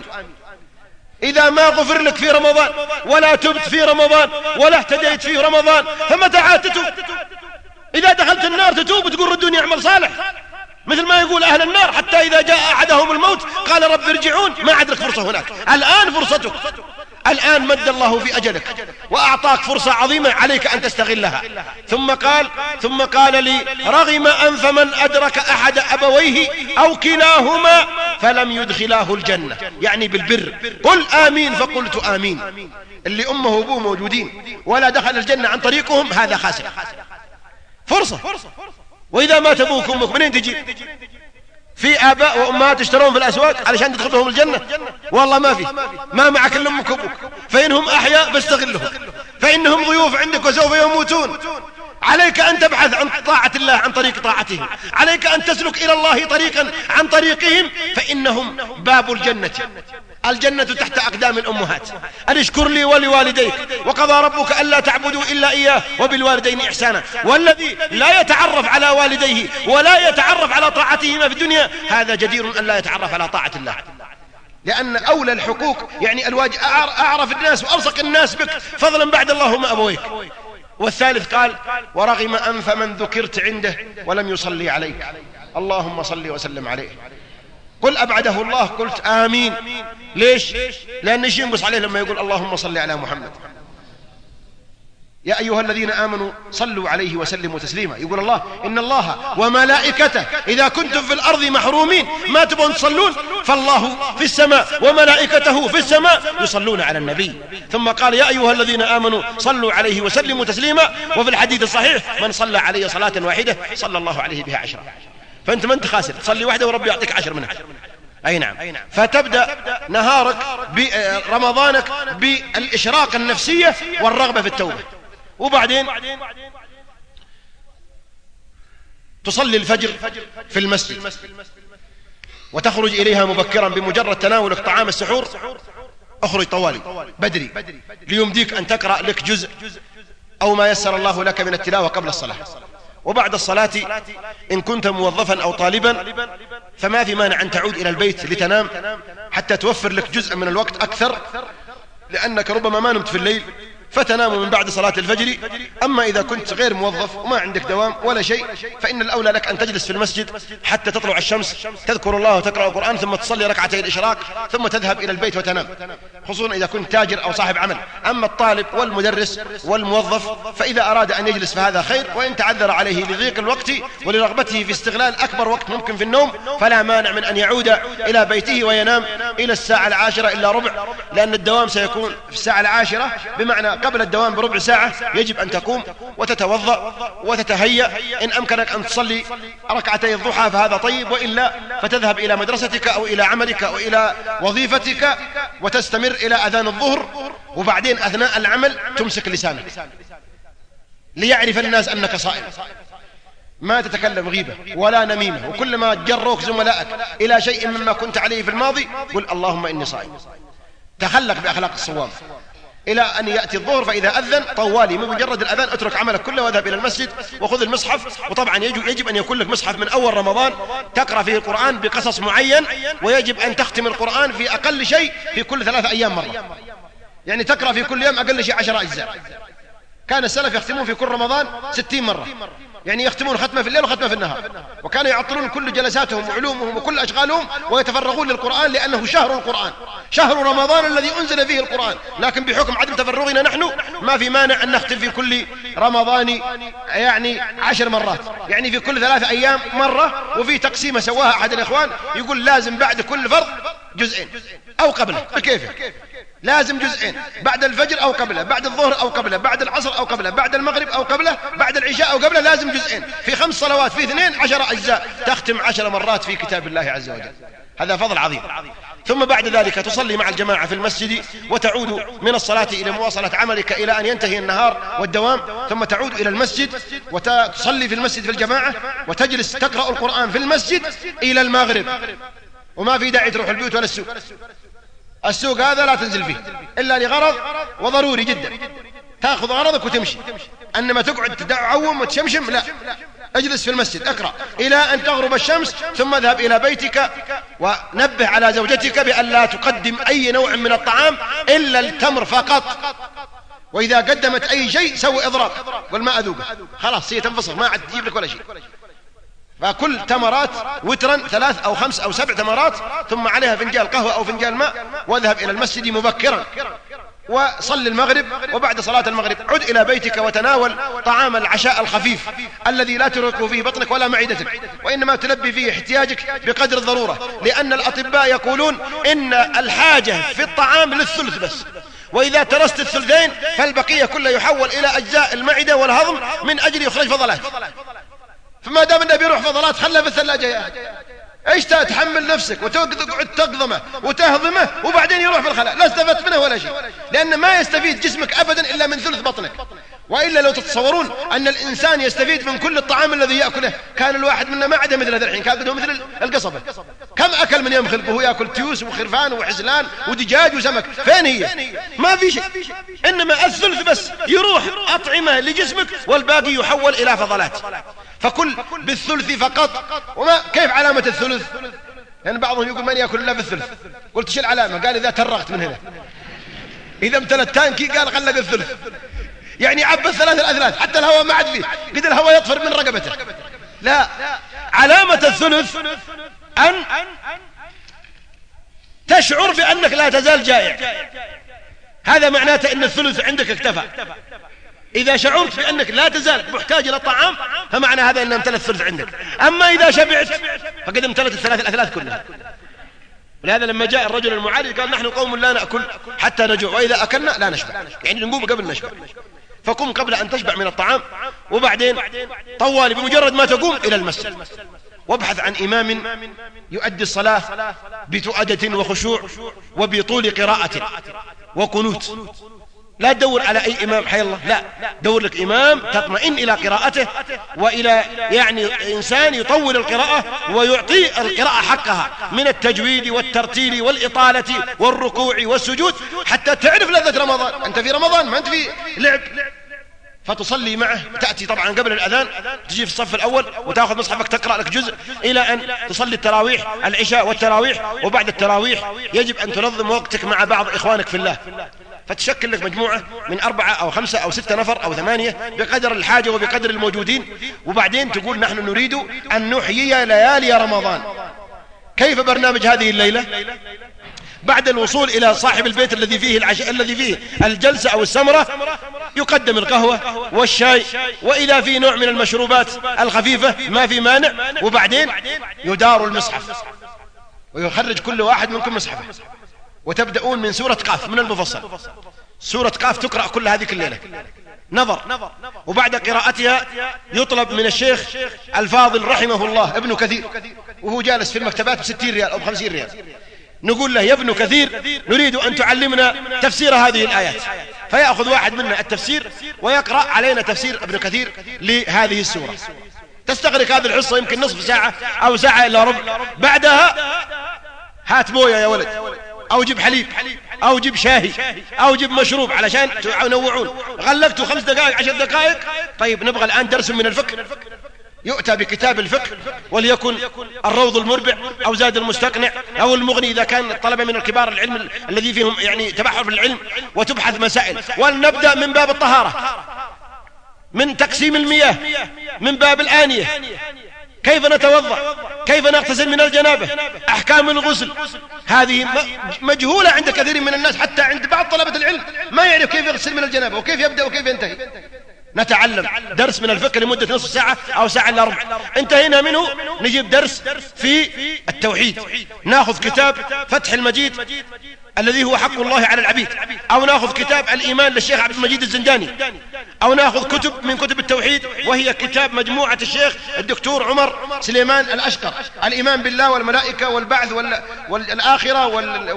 إذا ما غفر لك في رمضان ولا تبت في رمضان ولا اهتديت في رمضان فمتى عاد تتوب؟ إذا دخلت النار تتوب وتقول ردوني أعمل صالح، مثل ما يقول أهل النار: حتى إذا جاء أحدهم الموت قال رب ارجعون. ما عاد لك فرصة هناك، الآن فرصتك، الآن مد الله في أجلك وأعطاك فرصة عظيمة عليك أن تستغلها. ثم قال لي: رغم أنف من أدرك أحد أبويه أو كلاهما فلم يدخلاه الجنة، يعني بالبر. قل آمين. فقلت آمين. اللي أمه وأبوه موجودين ولا دخل الجنة عن طريقهم هذا خاسر. فرصة. وإذا مات أبوك وأمك منين تجي؟ في آباء وأمهات يشترون في الأسواق علشان تدخلهم الجنة؟ والله ما في. ما معك إلا أمك وأبوك، فإنهم أحياء فاستغلهم، فإنهم ضيوف عندك وسوف يموتون. عليك أن تبحث عن طاعة الله عن طريق طاعتهم، عليك أن تسلك إلى الله طريقا عن طريقهم، فإنهم باب الجنة. الجنة تحت أقدام الأمهات. أن اشكر لي ولوالديك وقضى ربك ألا تعبدوا إلا إياه وبالوالدين إحسانا. والذي لا يتعرف على والديه ولا يتعرف على طاعتهما في الدنيا هذا جدير أن لا يتعرف على طاعة الله، لأن أولى الحقوق يعني الواجب أعرف الناس وألصق الناس بك فضلا بعد اللهم أبويك. والثالث قال: ورغم أنف من ذكرت عنده ولم يصلي عليك، اللهم صل وسلم عليه. قل أبعده الله. قلت آمين. ليش؟ لأن ايش ينقص عليه لما يقول اللهم صل على محمد؟ يا أيها الذين آمنوا صلوا عليه وسلموا تسليما. يقول الله: إن الله وملائكته إذا كنتم في الأرض محرومين ما تبون تصلون فالله في السماء وملائكته في السماء يصلون على النبي. ثم قال: يا أيها الذين آمنوا صلوا عليه وسلموا تسليما. وفي الحديث الصحيح: من صلى عليه صلاة واحدة صلى الله عليه بها 10. فأنت ما أنت خاسر، تصلي واحدة وربي يعطيك 10 منها. أي نعم. فتبدأ نهارك برمضانك بالإشراق النفسية والرغبة في التوبة. وبعدين تصلي الفجر في المسجد وتخرج إليها مبكرا. بمجرد تناولك طعام السحور اخرج طوالي بدري ليمديك أن تقرأ لك جزء أو ما يسر الله لك من التلاوة قبل الصلاة. وبعد الصلاة إن كنت موظفا أو طالبا فما في مانع أن تعود إلى البيت لتنام حتى توفر لك جزء من الوقت أكثر، لأنك ربما ما نمت في الليل فتنام من بعد صلاة الفجر. أما إذا كنت غير موظف وما عندك دوام ولا شيء فإن الأولى لك أن تجلس في المسجد حتى تطلع الشمس، تذكر الله وتقرأ القرآن، ثم تصلي ركعتي الإشراق، ثم تذهب إلى البيت وتنام، خصوصا إذا كنت تاجر أو صاحب عمل. أما الطالب والمدرس والموظف فإذا أراد أن يجلس فهذا خير، وإن تعذر عليه لضيق الوقت ولرغبته في استغلال أكبر وقت ممكن في النوم فلا مانع من أن يعود إلى بيته وينام إلى الساعة 10 إلا ربع، لأن الدوام سيكون في الساعة 10، بمعنى قبل الدوام بربع ساعة يجب أن تقوم وتتوضأ وتتهيأ. إن أمكنك أن تصلي ركعتي الضحى فهذا طيب، وإلا فتذهب إلى مدرستك أو إلى عملك أو إلى وظيفتك وتستمر إلى أذان الظهر، وبعدين أثناء العمل تمسك لسانك ليعرف الناس أنك صائم، ما تتكلم غيبة ولا نميمة، وكلما جروك زملائك إلى شيء مما كنت عليه في الماضي قل اللهم إني صائم. تخلق بأخلاق الصوام إلى أن يأتي الظهر، فإذا أذن طوالي مجرد الأذان اترك عملك كله واذهب إلى المسجد وخذ المصحف. وطبعا يجب أن يكون لك مصحف من أول رمضان تقرأ فيه القرآن بقصص معين، ويجب أن تختم القرآن في أقل شيء في كل 3 أيام مرة، يعني تقرأ في كل يوم أقل شيء 10 أجزاء. كان السلف يختمون في كل رمضان 60 مرة، يعني يختمون ختمة في الليل وختمة في النهار، وكانوا يعطلون كل جلساتهم وعلومهم وكل أشغالهم ويتفرغون للقرآن، لأنه شهر القرآن، شهر رمضان الذي أنزل فيه القرآن. لكن بحكم عدم تفرغنا نحن ما في مانع أن نختم في كل رمضان يعني 10 مرات، يعني في كل 3 أيام مرة. وفي تقسيمة سواها أحد الإخوان يقول لازم بعد كل فرض جزئين أو قبله بكيفه، لازم جزئين بعد الفجر أو قبله، بعد الظهر أو قبله، بعد العصر أو قبله، بعد المغرب أو قبله، بعد العشاء أو قبله، لازم جزئين في 5 صلوات في 2 10 أجزاء، تختم 10 مرات في كتاب الله عز وجل. هذا فضل عظيم. ثم بعد ذلك تصلي مع الجماعة في المسجد، وتعود من الصلاة إلى مواصلة عملك إلى أن ينتهي النهار والدوام، ثم تعود إلى المسجد وتصلي في المسجد في الجماعة، وتجلس تقرأ القرآن في المسجد إلى المغرب. وما في داعي تروح البيوت ولا السوق، السوق هذا لا تنزل فيه إلا لغرض وضروري جدا، تأخذ غرضك وتمشي. أنما تقعد تدعوم وتشمشم لا، اجلس في المسجد اقرأ إلى أن تغرب الشمس، ثم اذهب إلى بيتك ونبه على زوجتك بأن لا تقدم أي نوع من الطعام إلا التمر فقط، وإذا قدمت أي شيء سوي إضراب والماء أذوبه، خلاص هي تنفصل ما عاد تجيب لك ولا شيء. فكل تمرات وترا 3 أو 5 أو 7 تمرات، ثم عليها فنجان قهوة أو فنجان ماء، واذهب إلى المسجد مبكرا وصل المغرب، وبعد صلاة المغرب عد إلى بيتك وتناول طعام العشاء الخفيف الذي لا ترهق فيه بطنك ولا معدتك، وإنما تلبي فيه احتياجك بقدر الضرورة، لأن الأطباء يقولون إن الحاجة في الطعام للثلث بس، وإذا ترست الثلثين فالبقية كله يحول إلى أجزاء المعدة والهضم من أجل يخرج فضلات. فما دام النبي يروح فضلات خلها في الثلاجة يا أخي، ايش تحمل نفسك وتقعد تقضمه وتهضمه وبعدين يروح في الخلاء، لا استفدت منه ولا شيء، لأن ما يستفيد جسمك أبدا إلا من ثلث بطنك. وإلا لو تتصورون أن الإنسان يستفيد من كل الطعام الذي يأكله، كان الواحد منا ما عدا مثل هذا الحين، كان مثل القصبة، كم أكل من يوم خلقه، يأكل تيوس وخرفان وحزلان ودجاج وسمك، فين هي؟ ما في شيء. إنما الثلث بس يروح أطعمة لجسمك والباقي يحول إلى فضلات، فكل بالثلث فقط. وما كيف علامة الثلث؟ لأن يعني بعضهم يقول من يأكل إلا بالثلث، قلت شو العلامة؟ قال إذا ترغت من هنا، إذا امتلت تانكي قال خلق الثلث، يعني عبى 3 الأثلاث حتى الهواء ما عاد فيه، قد الهواء يطفر من رقبته. لا، علامة الثلث أن تشعر بأنك لا تزال جائع، هذا معناته أن الثلث عندك اكتفى. إذا شعرت بأنك لا تزال محتاج إلى الطعام فمعنى هذا أن امتلت الثلث عندك. أما إذا شبعت فقد امتلت 3 الأثلاث كلها. ولهذا لما جاء الرجل المعارض قال نحن قوم لا نأكل حتى نجوع، وإذا أكلنا لا نشبع، يعني نقوم قبل نشبع. فقم قبل أن تشبع من الطعام، وبعدين طوالي بمجرد ما تقوم إلى المسجد، وابحث عن إمام يؤدي الصلاة بتؤدة وخشوع وبطول قراءة وقنوت. لا تدور على أي إمام حي الله، لا، دور لك إمام تطمئن إلى قراءته وإلى يعني إنسان يطول القراءة ويعطي القراءة حقها من التجويد والترتيل والإطالة والركوع والسجود، حتى تعرف لذة رمضان. أنت في رمضان ما أنت في لعب. فتصلي معه، تأتي طبعا قبل الأذان، تجي في الصف الأول وتأخذ مصحفك تقرأ لك جزء إلى أن تصلي التراويح، العشاء والتراويح. وبعد التراويح يجب أن تنظم وقتك مع بعض إخوانك في الله، فتشكل لك مجموعة من 4 أو 5 أو 6 نفر أو 8 بقدر الحاجة وبقدر الموجودين، وبعدين تقول نحن نريد أن نحيي ليالي رمضان. كيف برنامج هذه الليلة؟ بعد الوصول إلى صاحب البيت الذي فيه الذي فيه الجلسة أو السمرة، يقدم القهوة والشاي، وإذا في نوع من المشروبات الخفيفة ما في مانع، وبعدين يدار المصحف ويخرج كل واحد منكم مصحفه، وتبدأون من سورة قاف من المفصل. سورة قاف تقرأ كل هذه الليلة نظر، وبعد قراءتها يطلب من الشيخ الفاضل رحمه الله ابن كثير، وهو جالس في المكتبات ب60 ريال أو ب50 ريال، نقول له يا ابن كثير نريد أن تعلمنا تفسير هذه الآيات، فيأخذ واحد منا التفسير ويقرأ علينا تفسير ابن كثير لهذه السورة. تستغرق هذه الحصة يمكن نصف ساعة أو ساعة إلا ربع. بعدها هات بويا يا ولد، أو جيب حليب، أو جيب شاهي، أو جيب مشروب علشان تنوعون. غلقتوا 5 دقائق 10 دقائق. طيب نبغى الآن درس من الفقه، يؤتى بكتاب الفقه، وليكن الروض المربع أو زاد المستقنع أو المغني إذا كان الطلبة من الكبار العلم الذي فيهم يعني تبحر في العلم، وتبحث مسائل. ولنبدأ من باب الطهارة، من تقسيم المياه، من باب الآنية، كيف نتوضأ، كيف نغتسل من الجنابة، أحكام الغسل. هذه مجهولة عند كثير من الناس، حتى عند بعض طلبة العلم ما يعرف كيف يغسل من الجنابة وكيف يبدأ وكيف ينتهي. نتعلم درس من الفقه لمدة نصف ساعة أو ساعة إلا ربع. انتهينا منه نجيب درس في التوحيد، ناخذ كتاب فتح المجيد الذي هو حق الله على العبيد، أو ناخذ كتاب الإيمان للشيخ عبد المجيد الزنداني، أو ناخذ كتب من كتب التوحيد، وهي كتاب مجموعة الشيخ الدكتور عمر سليمان الأشقر، الإيمان بالله والملائكة والبعث والآخرة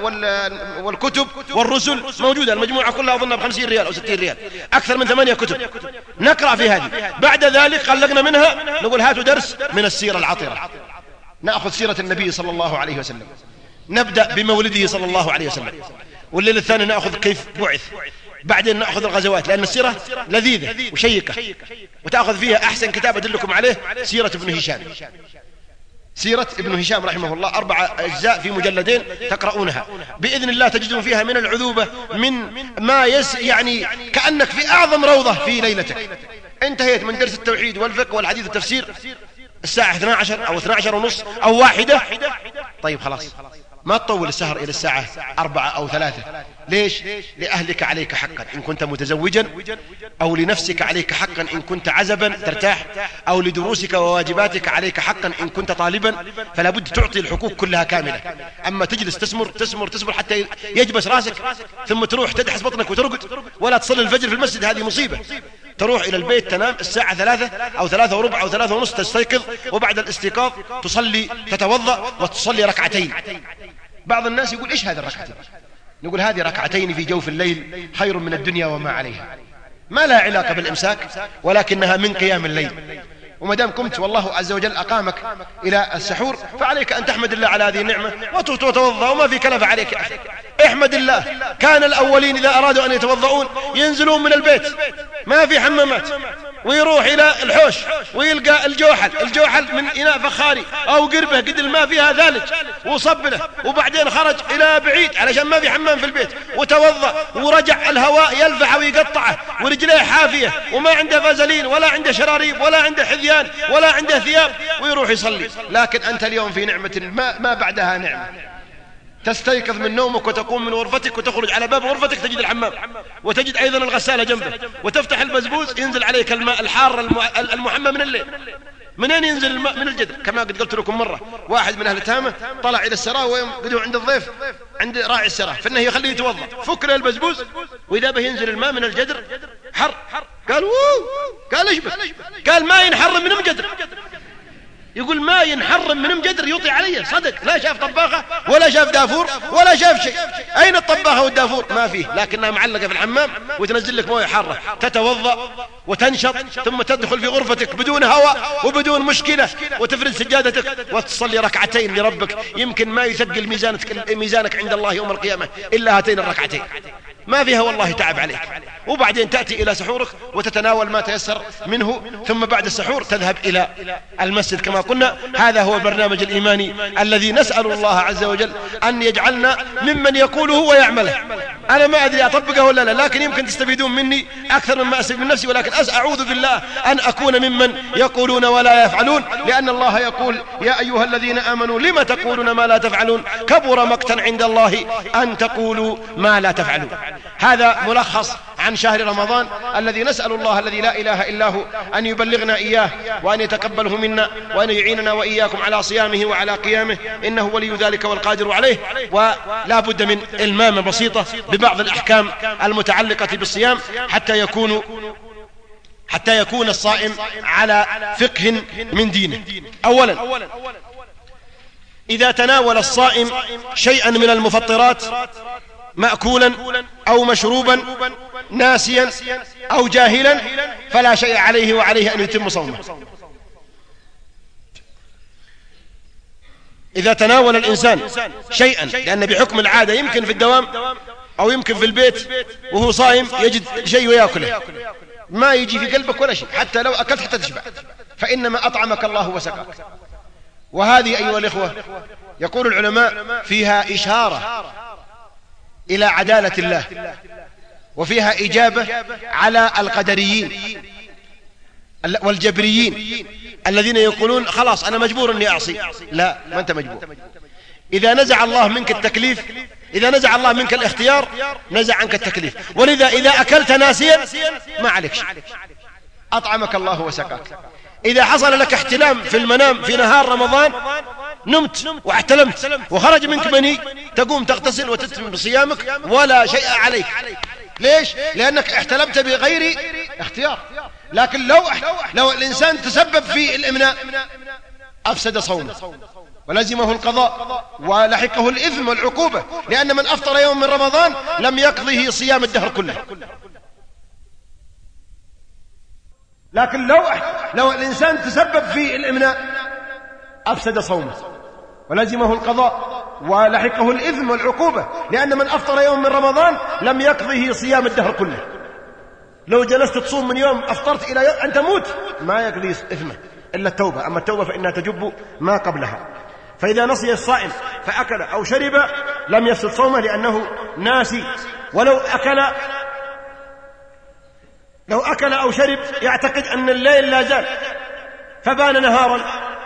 والكتب والرسل، موجودة المجموعة كلها أظنها ب50 ريال أو 60 ريال، أكثر من 8 كتب نقرأ في هذه. بعد ذلك قلقنا منها نقول هاتوا درس من السيرة العطرة، نأخذ سيرة النبي صلى الله عليه وسلم، نبدأ بمولده صلى الله عليه وسلم، والليل الثاني نأخذ كيف بعث، بعدين نأخذ الغزوات، لأن السيرة لذيذة وشيقة، وتأخذ فيها أحسن كتاب أدلكم عليه سيرة ابن هشام. سيرة ابن هشام رحمه الله 4 أجزاء في مجلدين تقرؤونها بإذن الله، تجدون فيها من العذوبة، من ما يعني كأنك في أعظم روضة في ليلتك. انتهيت من درس التوحيد والفقه والحديث والتفسير الساعة 12 أو 12:30 أو 1. طيب خلاص ما تطول السهر إلى الساعة 4 أو 3. ليش؟ لأهلك عليك حقا إن كنت متزوجا، أو لنفسك عليك حقا إن كنت عزبا ترتاح، أو لدروسك وواجباتك عليك حقا إن كنت طالبا، فلا بد تعطي الحقوق كلها كاملة. أما تجلس تسمر حتى يجبس راسك، ثم تروح تدحس بطنك وترقد، ولا تصلي الفجر في المسجد، هذه مصيبة. تروح إلى البيت تنام الساعة 3 أو 3:15 أو 3:30، تستيقظ، وبعد الاستيقاظ تصلي، تتوضأ وتصلي ركعتين. بعض الناس يقول إيش هذا الركعتين؟ نقول هذه ركعتين في جوف الليل خير من الدنيا وما عليها، ما لها علاقة بالإمساك، ولكنها من قيام الليل. ومدام كنت والله عز وجل أقامك إلى السحور، فعليك أن تحمد الله على هذه النعمة وتتوضأ، وما في كلفة عليك. احمد الله. كان الأولين إذا أرادوا أن يتوضؤون ينزلون من البيت، ما في حمامات، ويروح إلى الحوش ويلقى الجوحل من إناء فخاري أو قربة قد الماء فيها ثلج وصب له، وبعدين خرج إلى بعيد علشان ما في حمام في البيت وتوضأ، ورجع الهواء يلفح ويقطعه، ورجليه حافية وما عنده فازلين ولا عنده شراريب ولا عنده حذيان ولا عنده ثياب، ويروح يصلي. لكن أنت اليوم في نعمة ما بعدها نعمة. تستيقظ من نومك وتقوم من غرفتك وتخرج على باب غرفتك تجد الحمام، وتجد أيضا الغسالة جنبه، وتفتح البزبوز ينزل عليك الماء الحار المحمى من الليل. منين ينزل الماء؟ من الجدر. كما قد قلت لكم مرة، واحد من أهل تامة طلع إلى السراء وقدوا عند الضيف عند راعي السراء، فإنه يخليه يتوضأ، فك له البزبوز وإذا به ينزل الماء من الجدر حر. قال قال ايش بك؟ قال ما ينحرم من جدر. يقول ما ينحرم من مجدر يطي علي. صدق، لا شاف طباخة ولا شاف دافور ولا شاف شيء. أين الطباخة والدافور؟ ما فيه، لكنها معلقة في الحمام وتنزل لك مويه حارة، تتوضأ وتنشط، ثم تدخل في غرفتك بدون هواء وبدون مشكلة، وتفرد سجادتك وتصلي ركعتين لربك. يمكن ما يثقل ميزانك عند الله يوم القيامة إلا هاتين الركعتين، ما فيها والله تعب عليك. وبعدين تأتي إلى سحورك وتتناول ما تيسر منه، ثم بعد السحور تذهب إلى المسجد كما قلنا. هذا هو البرنامج الإيماني الذي نسأل الله عز وجل أن يجعلنا ممن يقوله ويعمله. أنا ما أدري أطبقه ولا لا، لكن يمكن تستفيدون مني أكثر مما أستفيد من نفسي، ولكن أعوذ بالله أن أكون ممن يقولون ولا يفعلون، لأن الله يقول يا أيها الذين آمنوا لم تقولون ما لا تفعلون كبر مقتا عند الله أن تقولوا ما لا تفعلون. هذا ملخص عن شهر رمضان الذي نسأل الله الذي لا إله إلا هو أن يبلغنا إياه وأن يتقبله منا وأن يعيننا وإياكم على صيامه وعلى قيامه، إنه ولي ذلك والقادر عليه. ولا بد من إلمام بسيطة ببعض الأحكام المتعلقة بالصيام حتى يكون الصائم على فقه من دينه. أولا، إذا تناول الصائم شيئا من المفطرات مأكولا أو مشروبا ناسيا أو جاهلا فلا شيء عليه وعليه أن يتم صومه. إذا تناول الإنسان شيئا، لأن بحكم العادة يمكن في الدوام أو يمكن في البيت وهو صائم يجد شيء ويأكله، ما يجي في قلبك ولا شيء، حتى لو أكلت حتى تشبع، فإنما أطعمك الله وسقاك. وهذه أيها الإخوة يقول العلماء فيها إشارة إلى عدالة الله، وفيها إجابة على القدريين والجبريين الذين يقولون خلاص أنا مجبور أني أعصي. لا، ما أنت مجبور. إذا نزع الله منك التكليف، إذا نزع الله منك الاختيار نزع عنك التكليف. ولذا إذا أكلت ناسيا ما عليك شيء، أطعمك الله وسقاك. إذا حصل لك احتلام في المنام في نهار رمضان، نمت واحتلمت وخرج منك مني، تقوم تغتسل وتتم بصيامك ولا شيء عليك. ليش؟ لأنك احتلمت بغير اختيار. لكن لو الإنسان تسبب في الإمناء أفسد صومه ولزمه القضاء ولحقه الإثم والعقوبة، لأن من أفطر يوم من رمضان لم يقضه صيام الدهر كله. لكن لو الإنسان تسبب في الإمناء أفسد صومه ولزمه القضاء ولحقه الإثم والعقوبة، لأن من أفطر يوم من رمضان لم يقضه صيام الدهر كله. لو جلست تصوم من يوم أفطرت إلى يوم أن تموت ما يقضي إثمه إلا التوبة، أما التوبة فإنها تجب ما قبلها. فإذا نسي الصائم فأكل أو شرب لم يفسد صومه لأنه ناسي. ولو أكل أو شرب يعتقد أن الليل لا زال فبان نهارا،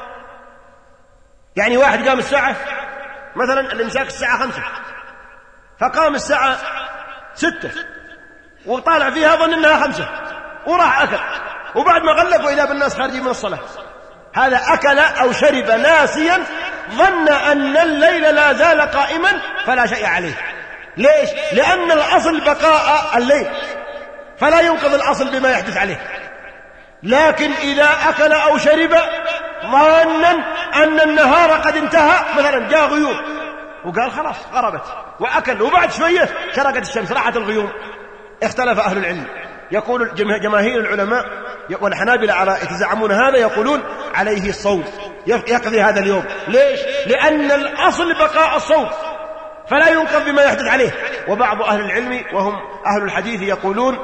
يعني واحد قام الساعة مثلا الإمساك الساعة 5 فقام الساعة 6 وطالع فيها ظن أنها 5 وراح أكل، وبعد ما غلق وإذا بالناس خارجين من الصلاة، هذا أكل أو شرب ناسيا ظن أن الليل لا زال قائما فلا شيء عليه. ليش؟ لأن الأصل بقاء الليل فلا ينقض الأصل بما يحدث عليه. لكن إذا أكل أو شرب ظنا أن النهار قد انتهى، مثلا جاء غيوم وقال خلاص غربت وأكل، وبعد شوية شرقت الشمس راحت الغيوم، اختلف أهل العلم. يقول جماهير العلماء والحنابلة على يتزعمون هذا يقولون عليه الصوم، يقضي هذا اليوم. ليش؟ لأن الأصل بقاء الصوم فلا ينقض بما يحدث عليه. وبعض أهل العلم وهم أهل الحديث يقولون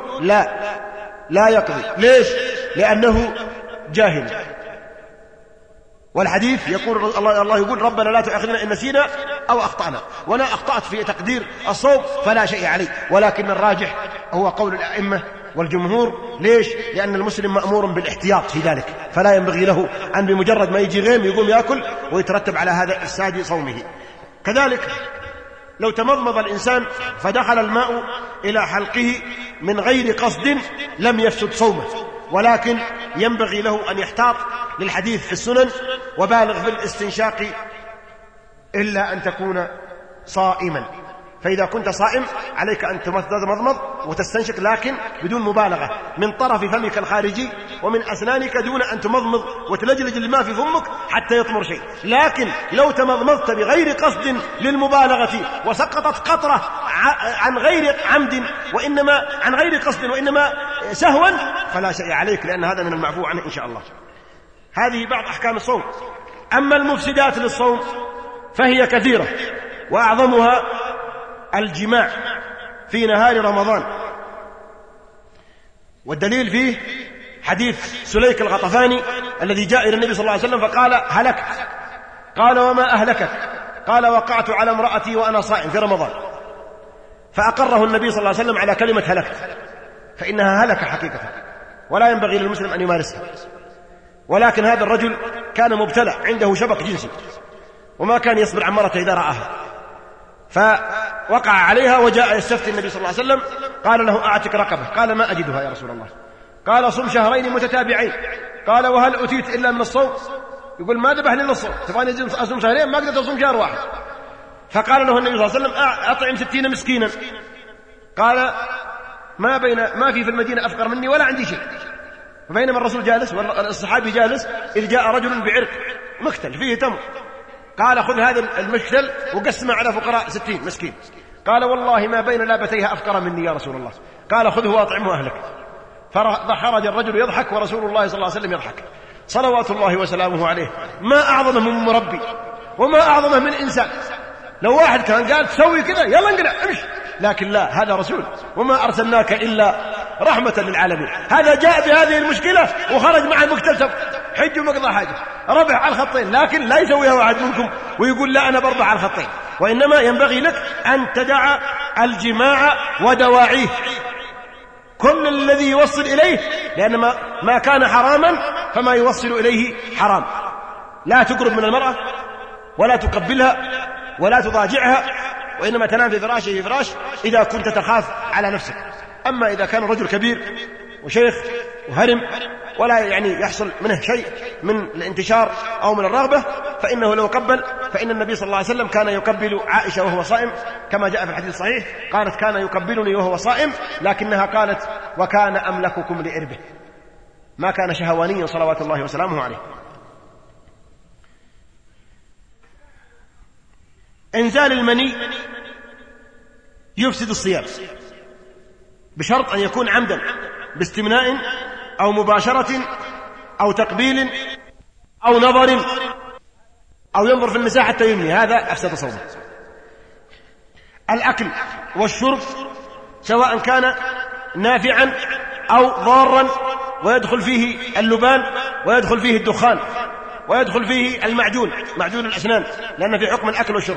لا يقضي. ليش؟ لأنه جاهل. والحديث يقول الله يقول ربنا لا تؤاخذنا إن نسينا أو أخطأنا، وأنا أخطأت في تقدير الصوم فلا شيء عليه. ولكن الراجح هو قول الأئمة والجمهور. ليش؟ لأن المسلم مأمور بالاحتياط في ذلك، فلا ينبغي له أن بمجرد ما يجي غيم يقوم يأكل ويترتب على هذا الساد صومه. كذلك لو تمضمض الإنسان فدخل الماء إلى حلقه من غير قصد لم يفسد صومه، ولكن ينبغي له أن يحتاط للحديث في السنن وبالغ في الاستنشاق إلا أن تكون صائما. فإذا كنت صائم عليك أن تمضمض وتستنشق، لكن بدون مبالغة، من طرف فمك الخارجي ومن أسنانك دون أن تمضمض وتلجلج الماء في فمك حتى يطمر شيء. لكن لو تمضمضت بغير قصد للمبالغة وسقطت قطرة عن غير عمد وإنما عن غير قصد وإنما سهوا فلا شيء عليك، لأن هذا من المعفو عنه إن شاء الله. هذه بعض أحكام الصوم. أما المفسدات للصوم فهي كثيرة، وأعظمها الجماع في نهار رمضان، والدليل فيه حديث سليك الغطفاني الذي جاء إلى النبي صلى الله عليه وسلم فقال هلكت. قال وما أهلكك؟ قال وقعت على امرأتي وأنا صائم في رمضان فأقره النبي صلى الله عليه وسلم على كلمة هلكت، فإنها هلك حقيقة ولا ينبغي للمسلم أن يمارسها. ولكن هذا الرجل كان مبتلى، عنده شبك جنسي وما كان يصبر عن مرته إذا رآها، فوقع عليها وجاء يستفتي النبي صلى الله عليه وسلم. قال له أعتق رقبة. قال ما أجدها يا رسول الله. قال صم شهرين متتابعين. قال وهل أتيت إلا من الصوم؟ يقول ما ذبح لي إلا الصوم، تبغاني أصوم شهرين ما قدرت أصوم شهر واحد. فقال له النبي صلى الله عليه وسلم أطعم 60 مسكينا. قال ما في المدينة أفقر مني ولا عندي شيء. فبينما الرسول جالس والصحابي جالس إذ جاء رجل بعرق مكتل فيه تمر. قال خذ هذا المكتل وقسمه على فقراء 60 مسكين. قال والله ما بين لابتيها أفقر مني يا رسول الله. قال خذه وأطعمه أهلك. فخرج الرجل يضحك ورسول الله صلى الله عليه وسلم يضحك صلوات الله وسلامه عليه. ما أعظمه من مربي وما أعظمه من إنسان. لو واحد كان قال تسوي كذا يلا انقلع امشي، لكن لا، هذا رسول وما أرسلناك إلا رحمة للعالمين. هذا جاء بهذه المشكلة وخرج مع المكتسب حج ومقضى حاجة، ربح على الخطين. لكن لا يسويها واحد منكم ويقول لا أنا بربح على الخطين. وإنما ينبغي لك أن تدع الجماع ودواعيه، كل الذي يوصل إليه، لأن ما كان حراما فما يوصل إليه حرام. لا تقرب من المرأة ولا تقبلها ولا تضاجعها، وإنما تنام في فراش إذا كنت تخاف على نفسك. أما إذا كان رجل كبير وشيخ وهرم ولا يحصل منه شيء من الانتشار أو من الرغبة، فإنه لو قبل، فإن النبي صلى الله عليه وسلم كان يقبل عائشة وهو صائم كما جاء في الحديث الصحيح. قالت كان يقبلني وهو صائم، لكنها قالت وكان أملككم لإربه، ما كان شهوانيا صلوات الله وسلامه عليه. إنزال المني يفسد الصيام بشرط أن يكون عمدا باستمناء أو مباشرة أو تقبيل أو نظر أو ينظر في النساء حتى يمني، هذا أفسد صومه. الأكل والشرب سواء كان نافعا أو ضارا، ويدخل فيه اللبان ويدخل فيه الدخان ويدخل فيه معجون الأسنان، لأن في حكم الأكل والشرب.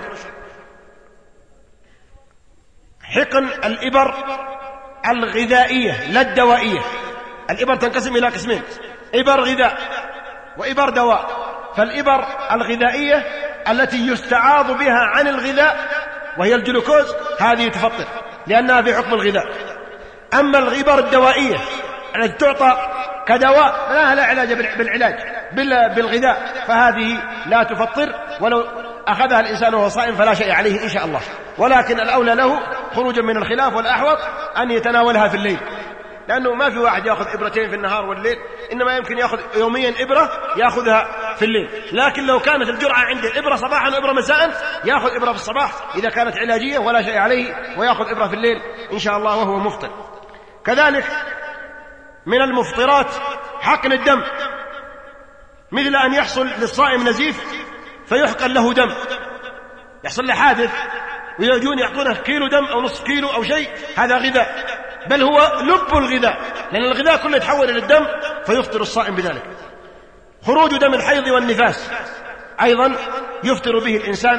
حقن الإبر الغذائية لا الدوائية. الإبر تنقسم إلى قسمين: إبر غذاء وإبر دواء. فالإبر الغذائية التي يستعاض بها عن الغذاء وهي الجلوكوز، هذه تفطر لأنها في حكم الغذاء. أما الإبر الدوائية التي تعطى كدواء لا علاج بالغذاء، فهذه لا تفطر، ولو أخذها الإنسان وهو صائم فلا شيء عليه إن شاء الله. ولكن الأولى له خروجا من الخلاف والأحوط أن يتناولها في الليل، لأنه ما في واحد يأخذ إبرتين في النهار والليل، إنما يمكن يأخذ يوميا إبرة يأخذها في الليل. لكن لو كانت الجرعة عنده إبرة صباحا وإبرة مساء يأخذ إبرة في الصباح إذا كانت علاجية ولا شيء عليه، ويأخذ إبرة في الليل إن شاء الله وهو مفطر. كذلك من المفطرات حقن الدم، مثل أن يحصل للصائم نزيف فيحقن له دم، يحصل له حادث ويجون يعطونه كيلو دم أو نصف كيلو أو شيء، هذا غذاء، بل هو لب الغذاء، لأن الغذاء كله يتحول إلى الدم فيفطر الصائم بذلك. خروج دم الحيض والنفاس أيضا يفطر به الإنسان،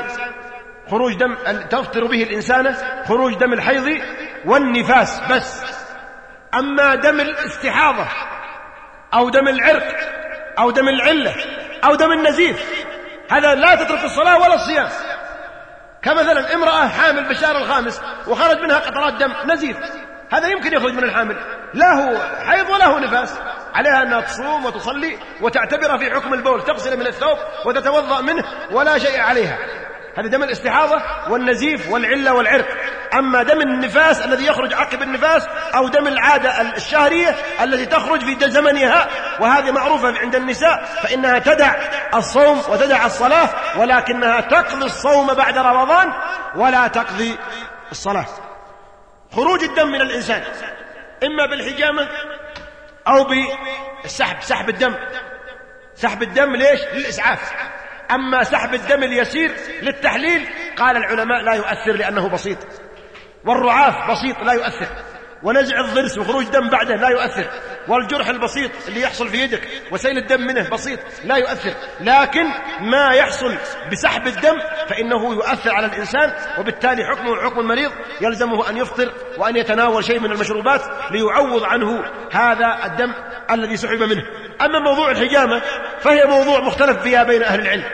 تفطر به الإنسانة خروج دم الحيض والنفاس بس. أما دم الاستحاضة أو دم العرق أو دم العلة أو دم النزيف، هذا لا تترك الصلاة ولا الصيام. كمثلا امرأة حامل بالشهر الخامس وخرج منها قطرات دم نزيف، هذا يمكن يخرج من الحامل، لا هو حيض ولا هو نفاس، عليها أنها تصوم وتصلي وتعتبر في حكم البول، تغسل من الثوب وتتوضأ منه ولا شيء عليها. هذا دم الاستحاضة والنزيف والعلة والعرق. أما دم النفاس الذي يخرج عقب النفاس أو دم العادة الشهرية التي تخرج في زمنها، وهذه معروفة عند النساء، فإنها تدع الصوم وتدع الصلاة، ولكنها تقضي الصوم بعد رمضان ولا تقضي الصلاة. خروج الدم من الإنسان إما بالحجامة أو سحب الدم. سحب الدم ليش؟ للإسعاف. أما سحب الدم اليسير للتحليل قال العلماء لا يؤثر لأنه بسيط، والرعاف بسيط لا يؤثر، ونزع الضرس وخروج دم بعده لا يؤثر. والجرح البسيط اللي يحصل في يدك وسيل الدم منه بسيط لا يؤثر، لكن ما يحصل بسحب الدم فإنه يؤثر على الإنسان، وبالتالي حكمه حكم المريض، يلزمه أن يفطر وأن يتناول شيء من المشروبات ليعوض عنه هذا الدم الذي سحب منه. أما موضوع الحجامة فهي موضوع مختلف فيها بين أهل العلم.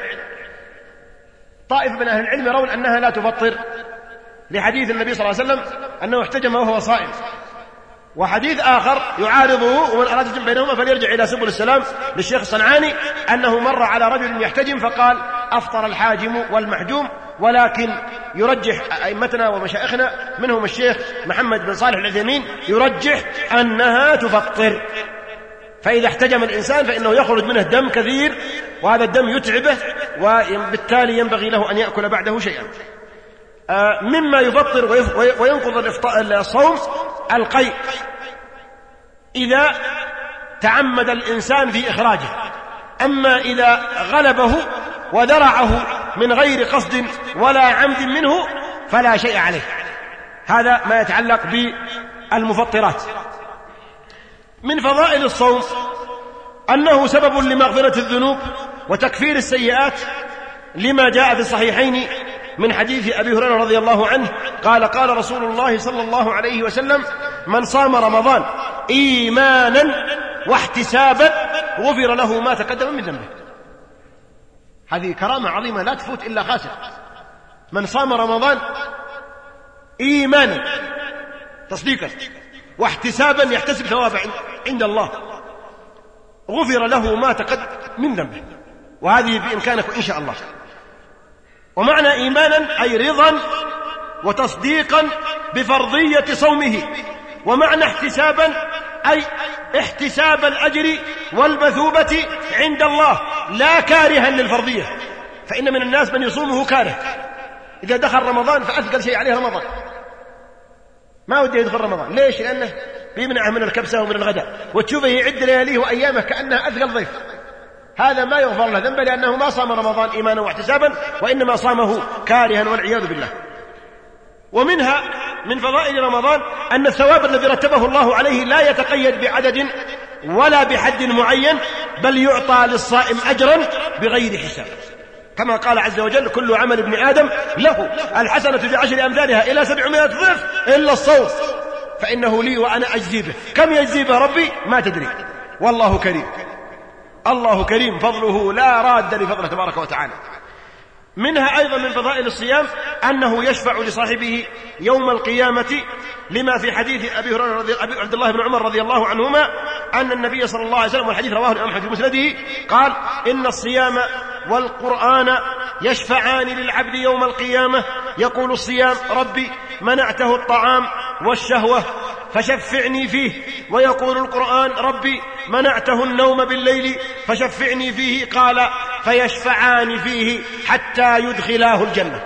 طائفة من أهل العلم يرون أنها لا تفطر لحديث النبي صلى الله عليه وسلم أنه احتجم وهو صائم، وحديث آخر يعارضه، ومن أراد الجمع بينهما فليرجع إلى سبل السلام للشيخ الصنعاني أنه مر على رجل يحتجم فقال أفطر الحاجم والمحجوم، ولكن يرجح أئمتنا ومشايخنا منهم الشيخ محمد بن صالح العثيمين يرجح أنها تفطر. فإذا احتجم الإنسان فإنه يخرج منه دم كثير، وهذا الدم يتعبه، وبالتالي ينبغي له أن يأكل بعده شيئا. مما يفطر وينقض الصوم القيء إذا تعمد الإنسان في إخراجه، أما إذا غلبه وذرعه من غير قصد ولا عمد منه فلا شيء عليه. هذا ما يتعلق بالمفطرات. من فضائل الصوم أنه سبب لمغفرة الذنوب وتكفير السيئات، لما جاء في الصحيحين من حديث أبي هريرة رضي الله عنه قال قال رسول الله صلى الله عليه وسلم من صام رمضان إيمانا واحتسابا غفر له ما تقدم من ذنبه. هذه كرامة عظيمة لا تفوت إلا خاسر. من صام رمضان إيمانا تصديقا واحتسابا يحتسب ثواب عند الله غفر له ما تقدم من ذنبه، وهذه بإمكانكم إن شاء الله. ومعنى إيمانا أي رضا وتصديقا بفرضية صومه، ومعنى احتسابا أي احتساب الأجر والمثوبة عند الله لا كارها للفرضية، فإن من الناس من يصومه كاره، إذا دخل رمضان فأثقل شيء عليه رمضان، ما ودي يدخل رمضان. ليش؟ لأنه بيمنعه من الكبسة ومن الغداء، وتشوفه يعد لياليه وأيامه كأنها أثقل ضيف. هذا ما يغفر له ذنبه لأنه ما صام رمضان إيمانا واحتسابا، وإنما صامه كارها والعياذ بالله. ومنها من فضائل رمضان أن الثواب الذي رتبه الله عليه لا يتقيد بعدد ولا بحد معين، بل يعطى للصائم أجرا بغير حساب، كما قال عز وجل كل عمل ابن آدم له الحسنة ب10 أمثالها إلى 700 ضعف إلا الصوم فإنه لي وأنا أجزي به. كم يجزي به ربي ما تدري، والله كريم، الله كريم فضله لا راد لفضله تبارك وتعالى. منها أيضا من فضائل الصيام أنه يشفع لصاحبه يوم القيامة، لما في حديث أبي هريرة عبد الله بن عمر رضي الله عنهما أن النبي صلى الله عليه وسلم، والحديث رواه الإمام أحمد في مسنده، قال إن الصيام والقرآن يشفعان للعبد يوم القيامة، يقول الصيام ربي منعته الطعام والشهوة فشفعني فيه، ويقول القرآن ربي منعته النوم بالليل فشفعني فيه، قال فيشفعان فيه حتى يدخلاه الجنة.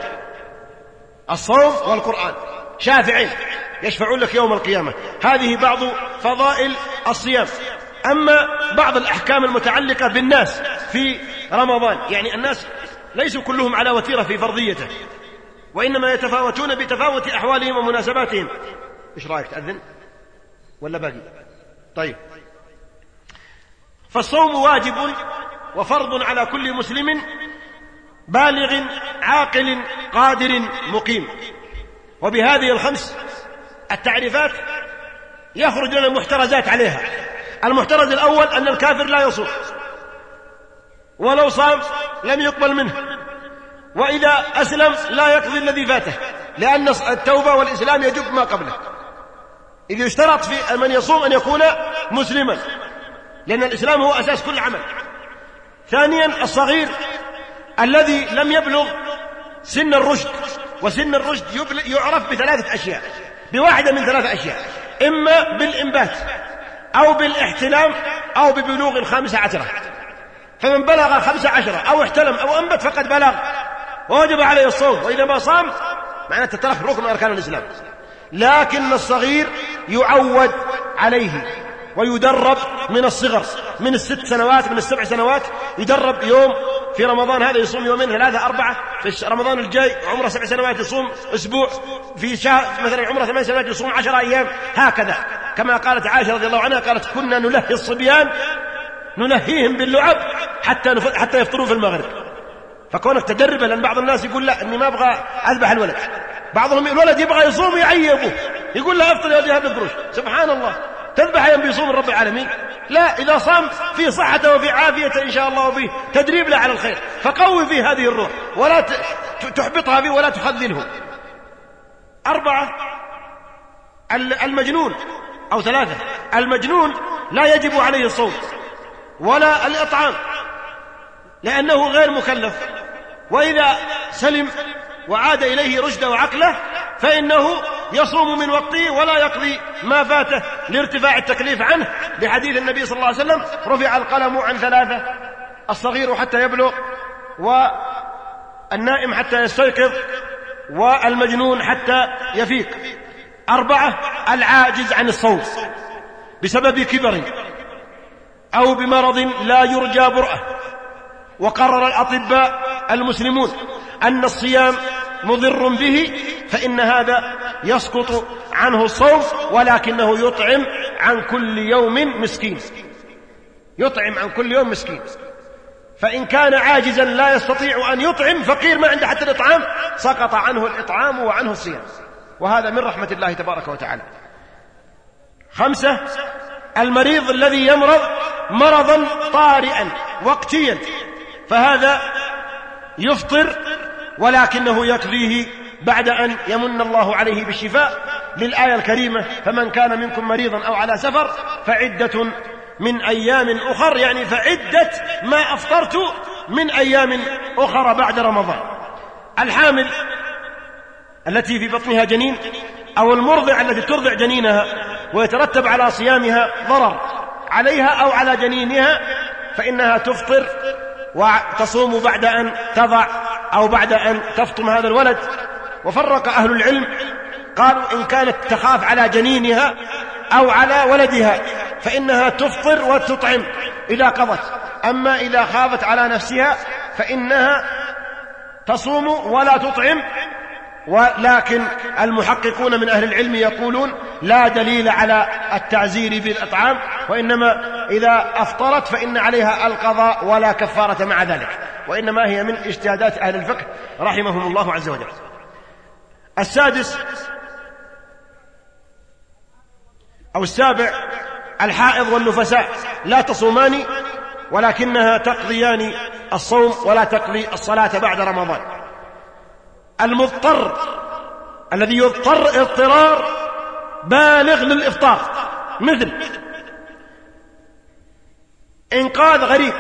الصوم والقرآن شافعين يشفعون لك يوم القيامة. هذه بعض فضائل الصيام. أما بعض الأحكام المتعلقة بالناس في رمضان، يعني الناس ليسوا كلهم على وتيرة في فرضيته، وإنما يتفاوتون بتفاوت أحوالهم ومناسباتهم. إيش رأيك، تأذن ولا باقي؟ طيب. فالصوم واجب وفرض على كل مسلم بالغ عاقل قادر مقيم. وبهذه الخمس التعريفات يخرج لنا المحترزات عليها. المحترز الأول أن الكافر لا يصوم، ولو صام لم يقبل منه، وإذا أسلم لا يقضي الذي فاته، لأن التوبة والإسلام يجب ما قبله. إذ يشترط في من يصوم أن يكون مسلما، لأن الإسلام هو أساس كل عمل. ثانيا الصغير الذي لم يبلغ سن الرشد، وسن الرشد يعرف بثلاثة أشياء، بواحدة من 3 أشياء، إما بالإنبات أو بالاحتلام أو ببلوغ 15. فمن بلغ 15 أو احتلم أو أنبت فقد بلغ ووجب عليه الصوم، وإذا ما صام معناته ترك ركن من أركان الإسلام. لكن الصغير يعود عليه ويدرب من الصغر، من 6 سنوات، من 7 سنوات، يدرب يوم في رمضان هذا يصوم يومين 3 4، في رمضان الجاي عمره 7 سنوات يصوم أسبوع، في شهر مثلا عمره 8 سنوات يصوم 10 أيام، هكذا كما قالت عائشة رضي الله عنها، قالت كنا نلهي الصبيان نلهيهم باللعب حتى يفطروا في المغرب. فكونك تدربه، لأن بعض الناس يقول لا إني ما أبغى أذبح الولد، بعضهم الولد يبغى يصوم يعيبه، يقول له افطر يا ودي هذا القروش. سبحان الله، تذبح يوم بيصوم رب العالمين؟ لا، إذا صام في صحته وفي عافيته إن شاء الله وفي تدريب له على الخير، فقوي فيه هذه الروح ولا تحبطها فيه ولا تخذله. 4 المجنون، أو 3 المجنون لا يجب عليه الصوم ولا الإطعام لأنه غير مكلف، وإذا سلم وعاد إليه رشده وعقله فإنه يصوم من وقته ولا يقضي ما فاته لارتفاع التكليف عنه، لحديث النبي صلى الله عليه وسلم رفع القلم عن 3: الصغير حتى يبلغ، والنائم حتى يستيقظ، والمجنون حتى يفيق. 4 العاجز عن الصوم بسبب كبر أو بمرض لا يرجى برأه. وقرر الأطباء المسلمون أن الصيام مضر به، فإن هذا يسقط عنه الصوم، ولكنه يطعم عن كل يوم مسكين، يطعم عن كل يوم مسكين. فإن كان عاجزا لا يستطيع أن يطعم، فقير ما عنده حتى الإطعام، سقط عنه الإطعام وعنه الصيام، وهذا من رحمة الله تبارك وتعالى. 5 المريض الذي يمرض مرضا طارئا وقتيا، فهذا يفطر ولكنه يقضيه بعد أن يمن الله عليه بالشفاء، للآية الكريمة: فمن كان منكم مريضا أو على سفر فعدة من أيام أخر، يعني فعدة ما أفطرت من أيام أخرى بعد رمضان. الحامل التي في بطنها جنين، أو المرضع التي ترضع جنينها ويترتب على صيامها ضرر عليها أو على جنينها، فإنها تفطر وتصوم بعد أن تضع أو بعد أن تفطم هذا الولد. وفرق أهل العلم، قالوا إن كانت تخاف على جنينها أو على ولدها فإنها تفطر وتطعم إذا قضت، أما إذا خافت على نفسها فإنها تصوم ولا تطعم. ولكن المحققون من أهل العلم يقولون لا دليل على التعزير بالإطعام، وإنما إذا أفطرت فإن عليها القضاء ولا كفارة مع ذلك، وإنما هي من اجتهادات أهل الفقه رحمهم الله عز وجل. 7 الحائض والنفساء لا تصومان، ولكنها تقضيان الصوم ولا تقضي الصلاة بعد رمضان. المضطر الذي يضطر اضطرار بالغ للإفطار، مثل إنقاذ غريق،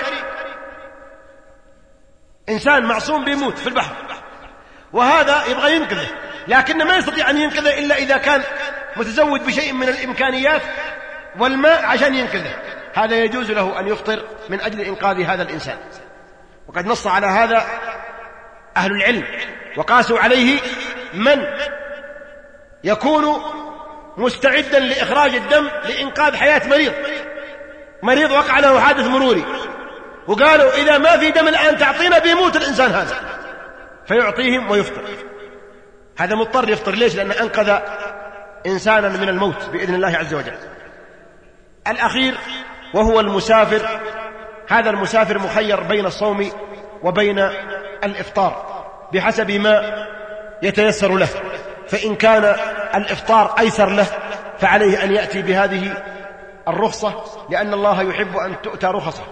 إنسان معصوم بيموت في البحر وهذا يبغى ينقذه، لكن ما يستطيع أن ينقذه إلا إذا كان متزود بشيء من الإمكانيات والماء عشان ينقذه، هذا يجوز له أن يفطر من أجل إنقاذ هذا الإنسان. وقد نص على هذا أهل العلم، وقاسوا عليه من يكون مستعدا لإخراج الدم لإنقاذ حياة مريض وقع له حادث مروري، وقالوا إذا ما في دم الآن تعطينا بيموت الإنسان هذا، فيعطيهم ويفطر. هذا مضطر يفطر، ليش؟ لأنه أنقذ إنسانا من الموت بإذن الله عز وجل. الأخير وهو المسافر، هذا المسافر مخير بين الصوم وبين الإفطار بحسب ما يتيسر له، فإن كان الإفطار أيسر له فعليه أن يأتي بهذه الرخصة، لأن الله يحب أن تؤتى رخصه.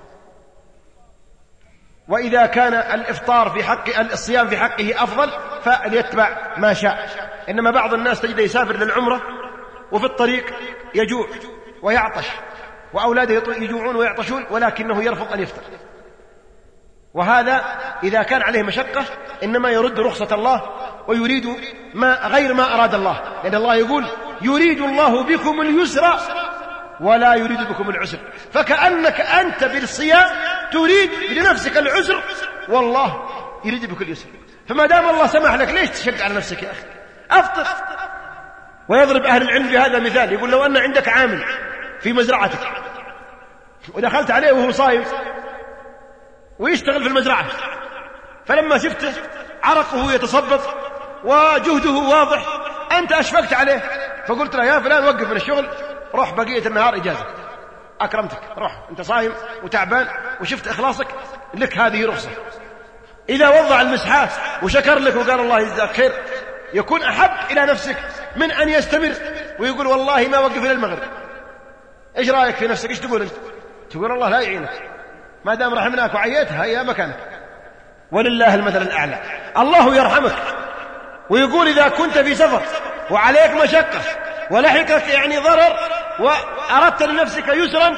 وإذا كان الإفطار في حق الصيام في حقه أفضل فليتبع ما شاء. إنما بعض الناس تجد يسافر للعمرة وفي الطريق يجوع ويعطش، وأولاده يجوعون ويعطشون، ولكنه يرفض أن يفطر، وهذا إذا كان عليه مشقة إنما يرد رخصة الله ويريد غير ما أراد الله، لأن الله يقول يريد الله بكم اليسر ولا يريد بكم العسر، فكأنك أنت بالصيام تريد لنفسك العسر والله يريد بك اليسر، فما دام الله سمح لك ليش تشق على نفسك يا أخي؟ أفطر. ويضرب أهل العلم بهذا مثال، يقول لو أن عندك عامل في مزرعتك ودخلت عليه وهو صايم ويشتغل في المزرعة، فلما شفته عرقه يتصبب وجهده واضح، أنت أشفقت عليه فقلت له يا فلان وقف من الشغل روح بقية النهار إجازة، أكرمتك، روح أنت صايم وتعبان وشفت إخلاصك لك هذه رخصة. إذا وضع المسحات وشكر لك وقال الله يجزاك خير يكون أحب إلى نفسك من أن يستمر ويقول والله ما وقف إلى المغرب. إيش رأيك في نفسك؟ إيش تقول أنت؟ تقول الله لا يعينك، ما دام رحمناك وعيتها هي مكانك. ولله المثل الأعلى. الله يرحمك ويقول إذا كنت في سفر وعليك مشقة ولحقك يعني ضرر وأردت لنفسك يسرا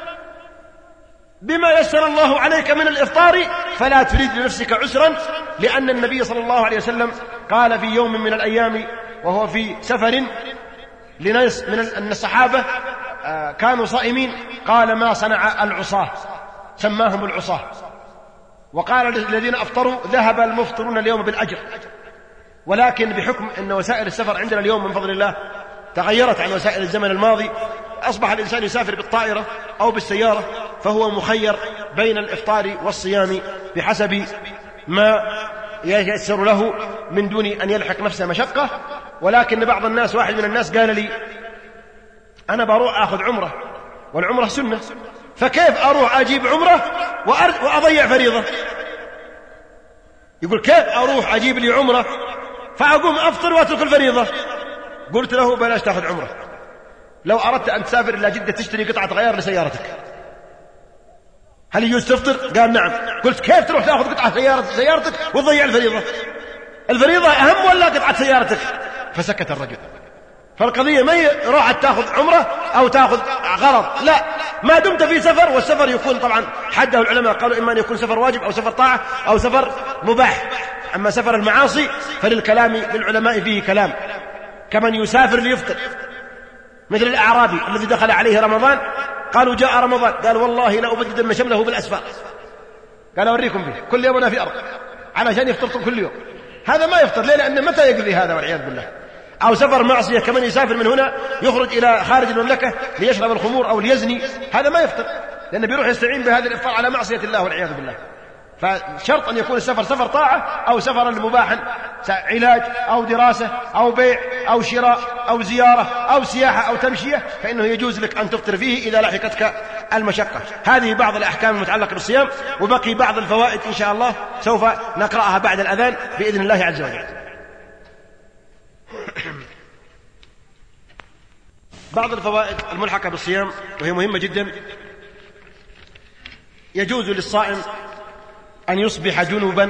بما يسر الله عليك من الإفطار فلا تريد لنفسك عسرا، لأن النبي صلى الله عليه وسلم قال في يوم من الأيام وهو في سفر لناس من الصحابة كانوا صائمين، قال ما صنع العصاة، سماهم العصاة، وقال للذين أفطروا ذهب المفطرون اليوم بالأجر، ولكن بحكم أن وسائل السفر عندنا اليوم من فضل الله تغيرت عن وسائل الزمن الماضي، أصبح الإنسان يسافر بالطائرة أو بالسيارة، فهو مخير بين الإفطار والصيام بحسب ما ييسر له من دون أن يلحق نفسه مشقة. ولكن بعض الناس، واحد من الناس قال لي أنا بروح أخذ عمرة والعمرة سنة، فكيف أروح أجيب عمرة وأضيع فريضة؟ يقول كيف أروح أجيب لي عمرة فأقوم أفطر وأترك الفريضة؟ قلت له بلاش تأخذ عمرة، لو أردت أن تسافر إلى جدة تشتري قطعة غيار لسيارتك هل يجوز تفطر؟ قال نعم. قلت كيف تروح تأخذ قطعة سيارتك وتضيع الفريضة؟ الفريضة أهم ولا قطعة سيارتك؟ فسكت الرجل. فالقضية ما راحت تأخذ عمرة أو تأخذ غرض، لا، ما دمت في سفر، والسفر يكون طبعا حده العلماء قالوا إما أن يكون سفر واجب أو سفر طاعة أو سفر مباح. أما سفر المعاصي فللكلام للعلماء فيه كلام، كمن يسافر ليفطر، مثل الأعرابي الذي دخل عليه رمضان قالوا جاء رمضان قال والله لا أبددن شمله بالأسفار، قال أوريكم فيه كل يوم أنا في أرض علشان يفطر كل يوم. هذا ما يفطر ليه؟ لأنه متى يقضي هذا والعياذ بالله. أو سفر معصية كمن يسافر من هنا يخرج إلى خارج المملكة ليشرب الخمور أو ليزني، هذا ما يفطر لأنه بيروح يستعين بهذا الإفطار على معصية الله والعياذ بالله. فشرط أن يكون السفر سفر طاعة أو سفر مباحا، علاج أو دراسة أو بيع أو شراء أو زيارة أو سياحة أو تمشية، فإنه يجوز لك أن تفطر فيه إذا لحقتك المشقة. هذه بعض الأحكام المتعلقة بالصيام، وبقي بعض الفوائد إن شاء الله سوف نقرأها بعد الأذان بإذن الله عز وجل. بعض الفوائد الملحقة بالصيام وهي مهمة جدا: يجوز للصائم أن يصبح جنبا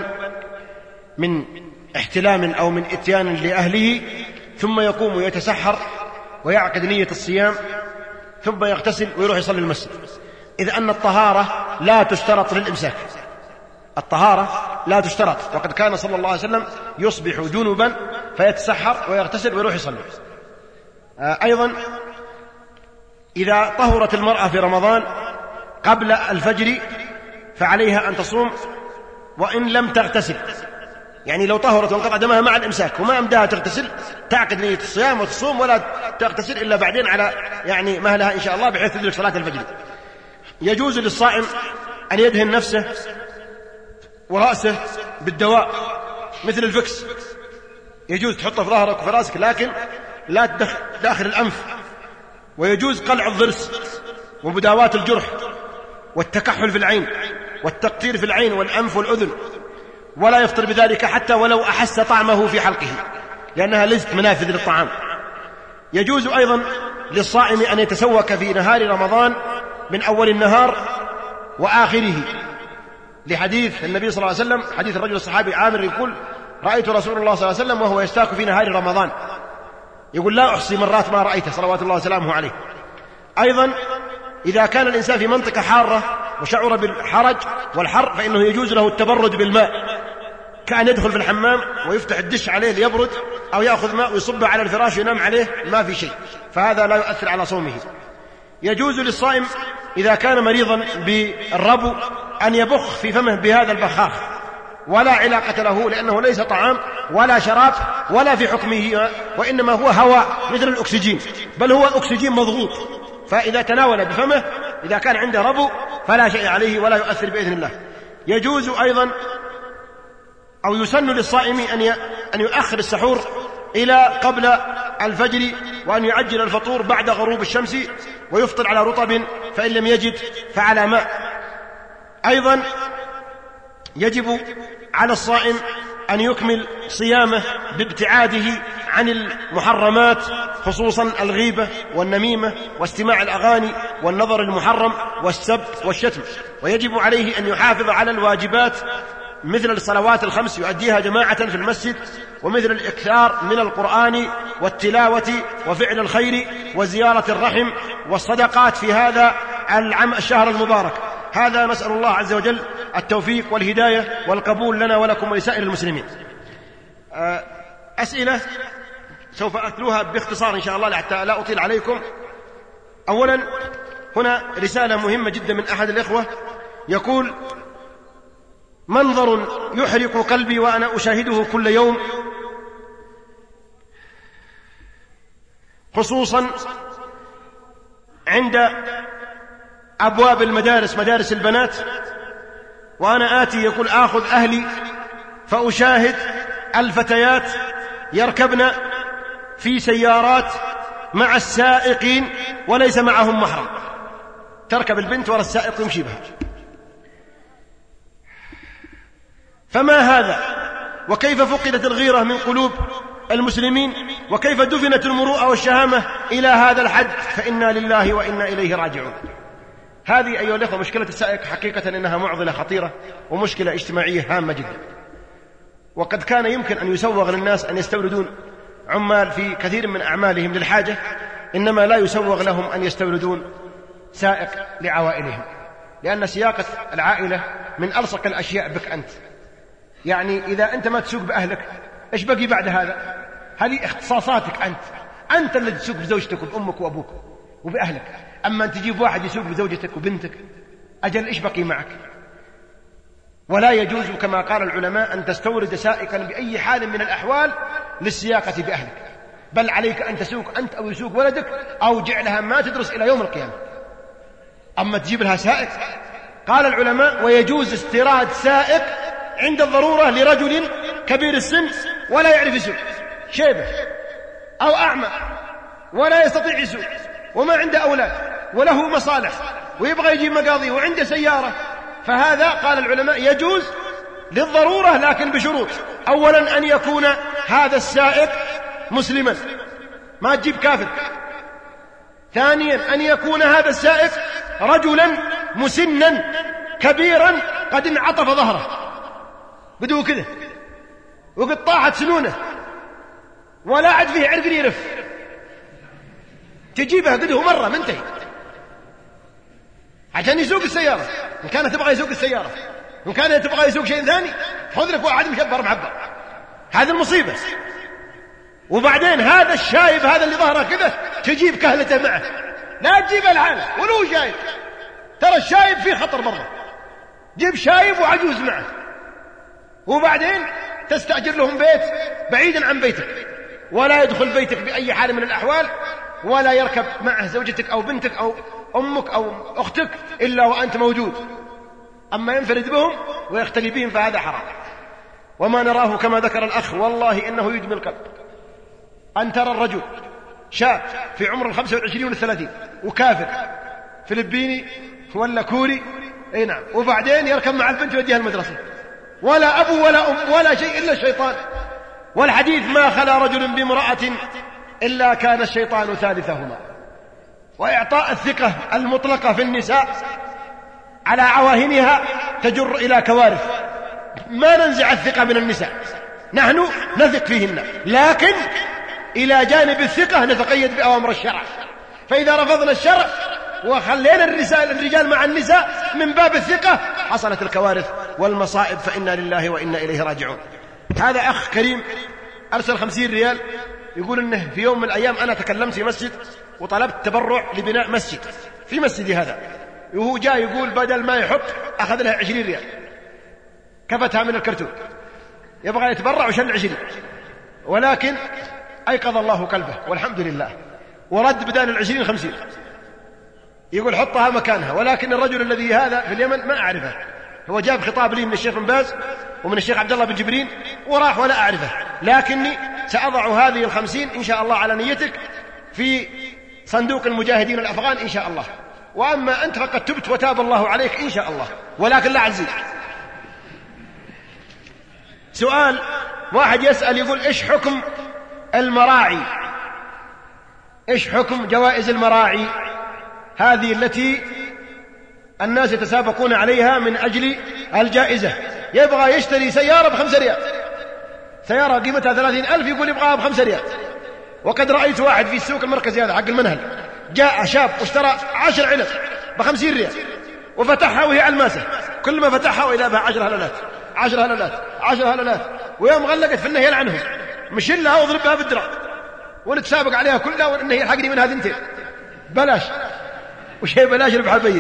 من احتلام أو من إتيان لأهله، ثم يقوم يتسحر ويعقد نية الصيام، ثم يغتسل ويروح يصلي المسجد، إذ أن الطهارة لا تشترط للإمساك. الطهارة لا تشترط، وقد كان صلى الله عليه وسلم يصبح جنبا فيتسحر ويغتسل ويروح يصلي. أيضا إذا طهرت المرأة في رمضان قبل الفجر فعليها أن تصوم وإن لم تغتسل، يعني لو طهرت وانقطع دمها مع الإمساك وما أمدها تغتسل تعقد نية الصيام وتصوم ولا تغتسل إلا بعدين على يعني مهلها إن شاء الله بحيث تدرك صلاة الفجر. يجوز للصائم أن يدهن نفسه ورأسه بالدواء مثل الفكس، يجوز تحطه في ظهرك وفي رأسك لكن لا تدخل داخل الأنف. ويجوز قلع الضرس ومداواة الجرح والتكحل في العين والتقطير في العين والأنف والأذن، ولا يفطر بذلك حتى ولو أحس طعمه في حلقه لأنها ليست منافذ للطعام. يجوز أيضا للصائم أن يتسوك في نهار رمضان من أول النهار وآخره، لحديث النبي صلى الله عليه وسلم، حديث الرجل الصحابي عامر يقول: رأيت رسول الله صلى الله عليه وسلم وهو يستاك في نهار رمضان، يقول لا أحصي مرات ما رأيته صلوات الله وسلامه عليه. أيضا إذا كان الإنسان في منطقة حارة وشعر بالحرج والحر فإنه يجوز له التبرد بالماء، كأن يدخل في الحمام ويفتح الدش عليه ليبرد، أو يأخذ ماء ويصبه على الفراش وينام عليه ما في شيء، فهذا لا يؤثر على صومه. يجوز للصائم إذا كان مريضا بالربو أن يبخ في فمه بهذا البخاخ، ولا علاقة له لأنه ليس طعام ولا شراب ولا في حكمه، وإنما هو هواء مثل الأكسجين، بل هو أكسجين مضغوط، فإذا تناول بفمه إذا كان عنده ربو فلا شيء عليه ولا يؤثر بإذن الله. يجوز أيضا أو يسن للصائم أن يؤخر السحور إلى قبل الفجر، وأن يعجل الفطور بعد غروب الشمس، ويفطر على رطب، فإن لم يجد فعلى ماء. أيضا يجب على الصائم أن يكمل صيامه بابتعاده عن المحرمات، خصوصا الغيبة والنميمة واستماع الأغاني والنظر المحرم والسب والشتم. ويجب عليه أن يحافظ على الواجبات مثل الصلوات الخمس يؤديها جماعة في المسجد، ومثل الإكثار من القرآن والتلاوة وفعل الخير وزيارة الرحم والصدقات في هذا الشهر المبارك. هذا نسأل الله عز وجل التوفيق والهداية والقبول لنا ولكم ولسائر المسلمين. أسئلة سوف أتلوها باختصار إن شاء الله حتى لا أطيل عليكم. أولا هنا رسالة مهمة جدا من أحد الإخوة يقول: منظر يحرق قلبي وأنا أشاهده كل يوم، خصوصا عند أبواب المدارس، مدارس البنات، وأنا آتي يقول آخذ أهلي فأشاهد الفتيات يركبن في سيارات مع السائقين وليس معهم محرم، تركب البنت ولا السائق يمشي بها. فما هذا؟ وكيف فقدت الغيرة من قلوب المسلمين؟ وكيف دفنت المروءة والشهامة إلى هذا الحد؟ فإنا لله وإنا إليه راجعون. هذه أيها الأخوة مشكلة السائق حقيقة إنها معضلة خطيرة ومشكلة اجتماعية هامة جدا. وقد كان يمكن أن يسوغ للناس أن يستوردون عمال في كثير من أعمالهم للحاجة، إنما لا يسوغ لهم أن يستوردون سائق لعوائلهم، لأن سياقة العائلة من ألصق الأشياء بك أنت. يعني إذا أنت ما تسوق بأهلك إيش بقي بعد هذا؟ هذه اختصاصاتك أنت الذي تسوق بزوجتك وبأمك وأبوك وبأهلك. أما أن تجيب واحد يسوق بزوجتك وبنتك، أجل إيش بقي معك؟ ولا يجوز كما قال العلماء أن تستورد سائقا بأي حال من الأحوال للسياقة بأهلك، بل عليك أن تسوق أنت أو يسوق ولدك أو جعلها ما تدرس إلى يوم القيامة. أما تجيب لها سائق، قال العلماء: ويجوز استيراد سائق عند الضرورة لرجل كبير السن ولا يعرف يسوق، شيبة أو أعمى ولا يستطيع يسوق وما عنده أولاد وله مصالح ويبغى يجيب مقاضي وعنده سيارة، فهذا قال العلماء يجوز للضرورة، لكن بشروط: أولا أن يكون هذا السائق مسلما، ما تجيب كافر. ثانيا أن يكون هذا السائق رجلا مسنا كبيرا قد انعطف ظهره بدو كذا وقد طاحت سنونه ولا عد فيه عرق يرف، تجيبها قده مرة منتهي عشان يسوق السيارة. إن كان تبغى يسوق السيارة، إن كان تبغى يسوق شيء ثاني، خذ لك واحد مشبر محبر. هذه المصيبة. وبعدين هذا الشايب هذا اللي ظهره كذا تجيب كهلته معه، لا تجيب الحالة ولو شايب، ترى الشايب فيه خطر برضه. جيب شايب وعجوز معه، وبعدين تستأجر لهم بيت بعيدا عن بيتك، ولا يدخل بيتك بأي حال من الأحوال، ولا يركب معه زوجتك أو بنتك أو أمك أو أختك إلا وأنت موجود. أما ينفرد بهم ويختلي بهم فهذا حرام. وما نراه كما ذكر الأخ والله إنه يدمي القلب أن ترى الرجل شاب في عمر 25 و30 وكافر فلبيني ولا كوري، أي نعم، وبعدين يركب مع البنت ويوديها المدرسة، ولا أبو ولا أم ولا شيء إلا الشيطان. والحديث: ما خلا رجل بامرأة إلا كان الشيطان ثالثهما. وإعطاء الثقة المطلقة في النساء على عواهنها تجر إلى كوارث. ما ننزع الثقة من النساء، نحن نثق فيهن، لكن إلى جانب الثقة نتقيد بأوامر الشرع. فإذا رفضنا الشرع وخلينا الرجال مع النساء من باب الثقة حصلت الكوارث والمصائب، فإنا لله وإنا إليه راجعون. هذا أخ كريم أرسل 50 ريال يقول إنه في يوم من الأيام أنا تكلمت في مسجد وطلبت تبرع لبناء مسجد في مسجدي هذا، وهو جاء يقول بدل ما يحط أخذ لها 20 ريال كفتها من الكرتون، يبغى يتبرع وشل 20، ولكن أيقظ الله قلبه والحمد لله ورد بدال 20 50، يقول حطها مكانها. ولكن الرجل الذي هذا في اليمن ما أعرفه، هو جاب خطاب لي من الشيخ بن باز ومن الشيخ عبد الله بن جبرين وراح ولا أعرفه، لكني سأضع هذه 50 إن شاء الله على نيتك في صندوق المجاهدين الأفغان إن شاء الله، وأما أنت فقد تبت وتاب الله عليك إن شاء الله، ولكن لا عزيز. سؤال واحد يسأل يقول إيش حكم المراعي، إيش حكم جوائز المراعي هذه التي الناس يتسابقون عليها من أجل الجائزة؟ يبغى يشتري سيارة ب5 ريال، سيارة قيمتها 30,000 يقول يبغاها ب5 ريال. وقد رأيت واحد في السوق المركزي هذا حق المنهل جاء شاب واشترى 10 علب ب50 ريال وفتحها وهي علماسة، كل ما فتحها وإذا بها 10 هلالات 10 هلالات 10 هلالات، ويوم غلقت في النهي يلعنهم مشلها واضربها بالدرع ونتسابق عليها كلها وإنه يلحقني من هذه 2 بلاش، وشيء بلاش ربح البيت.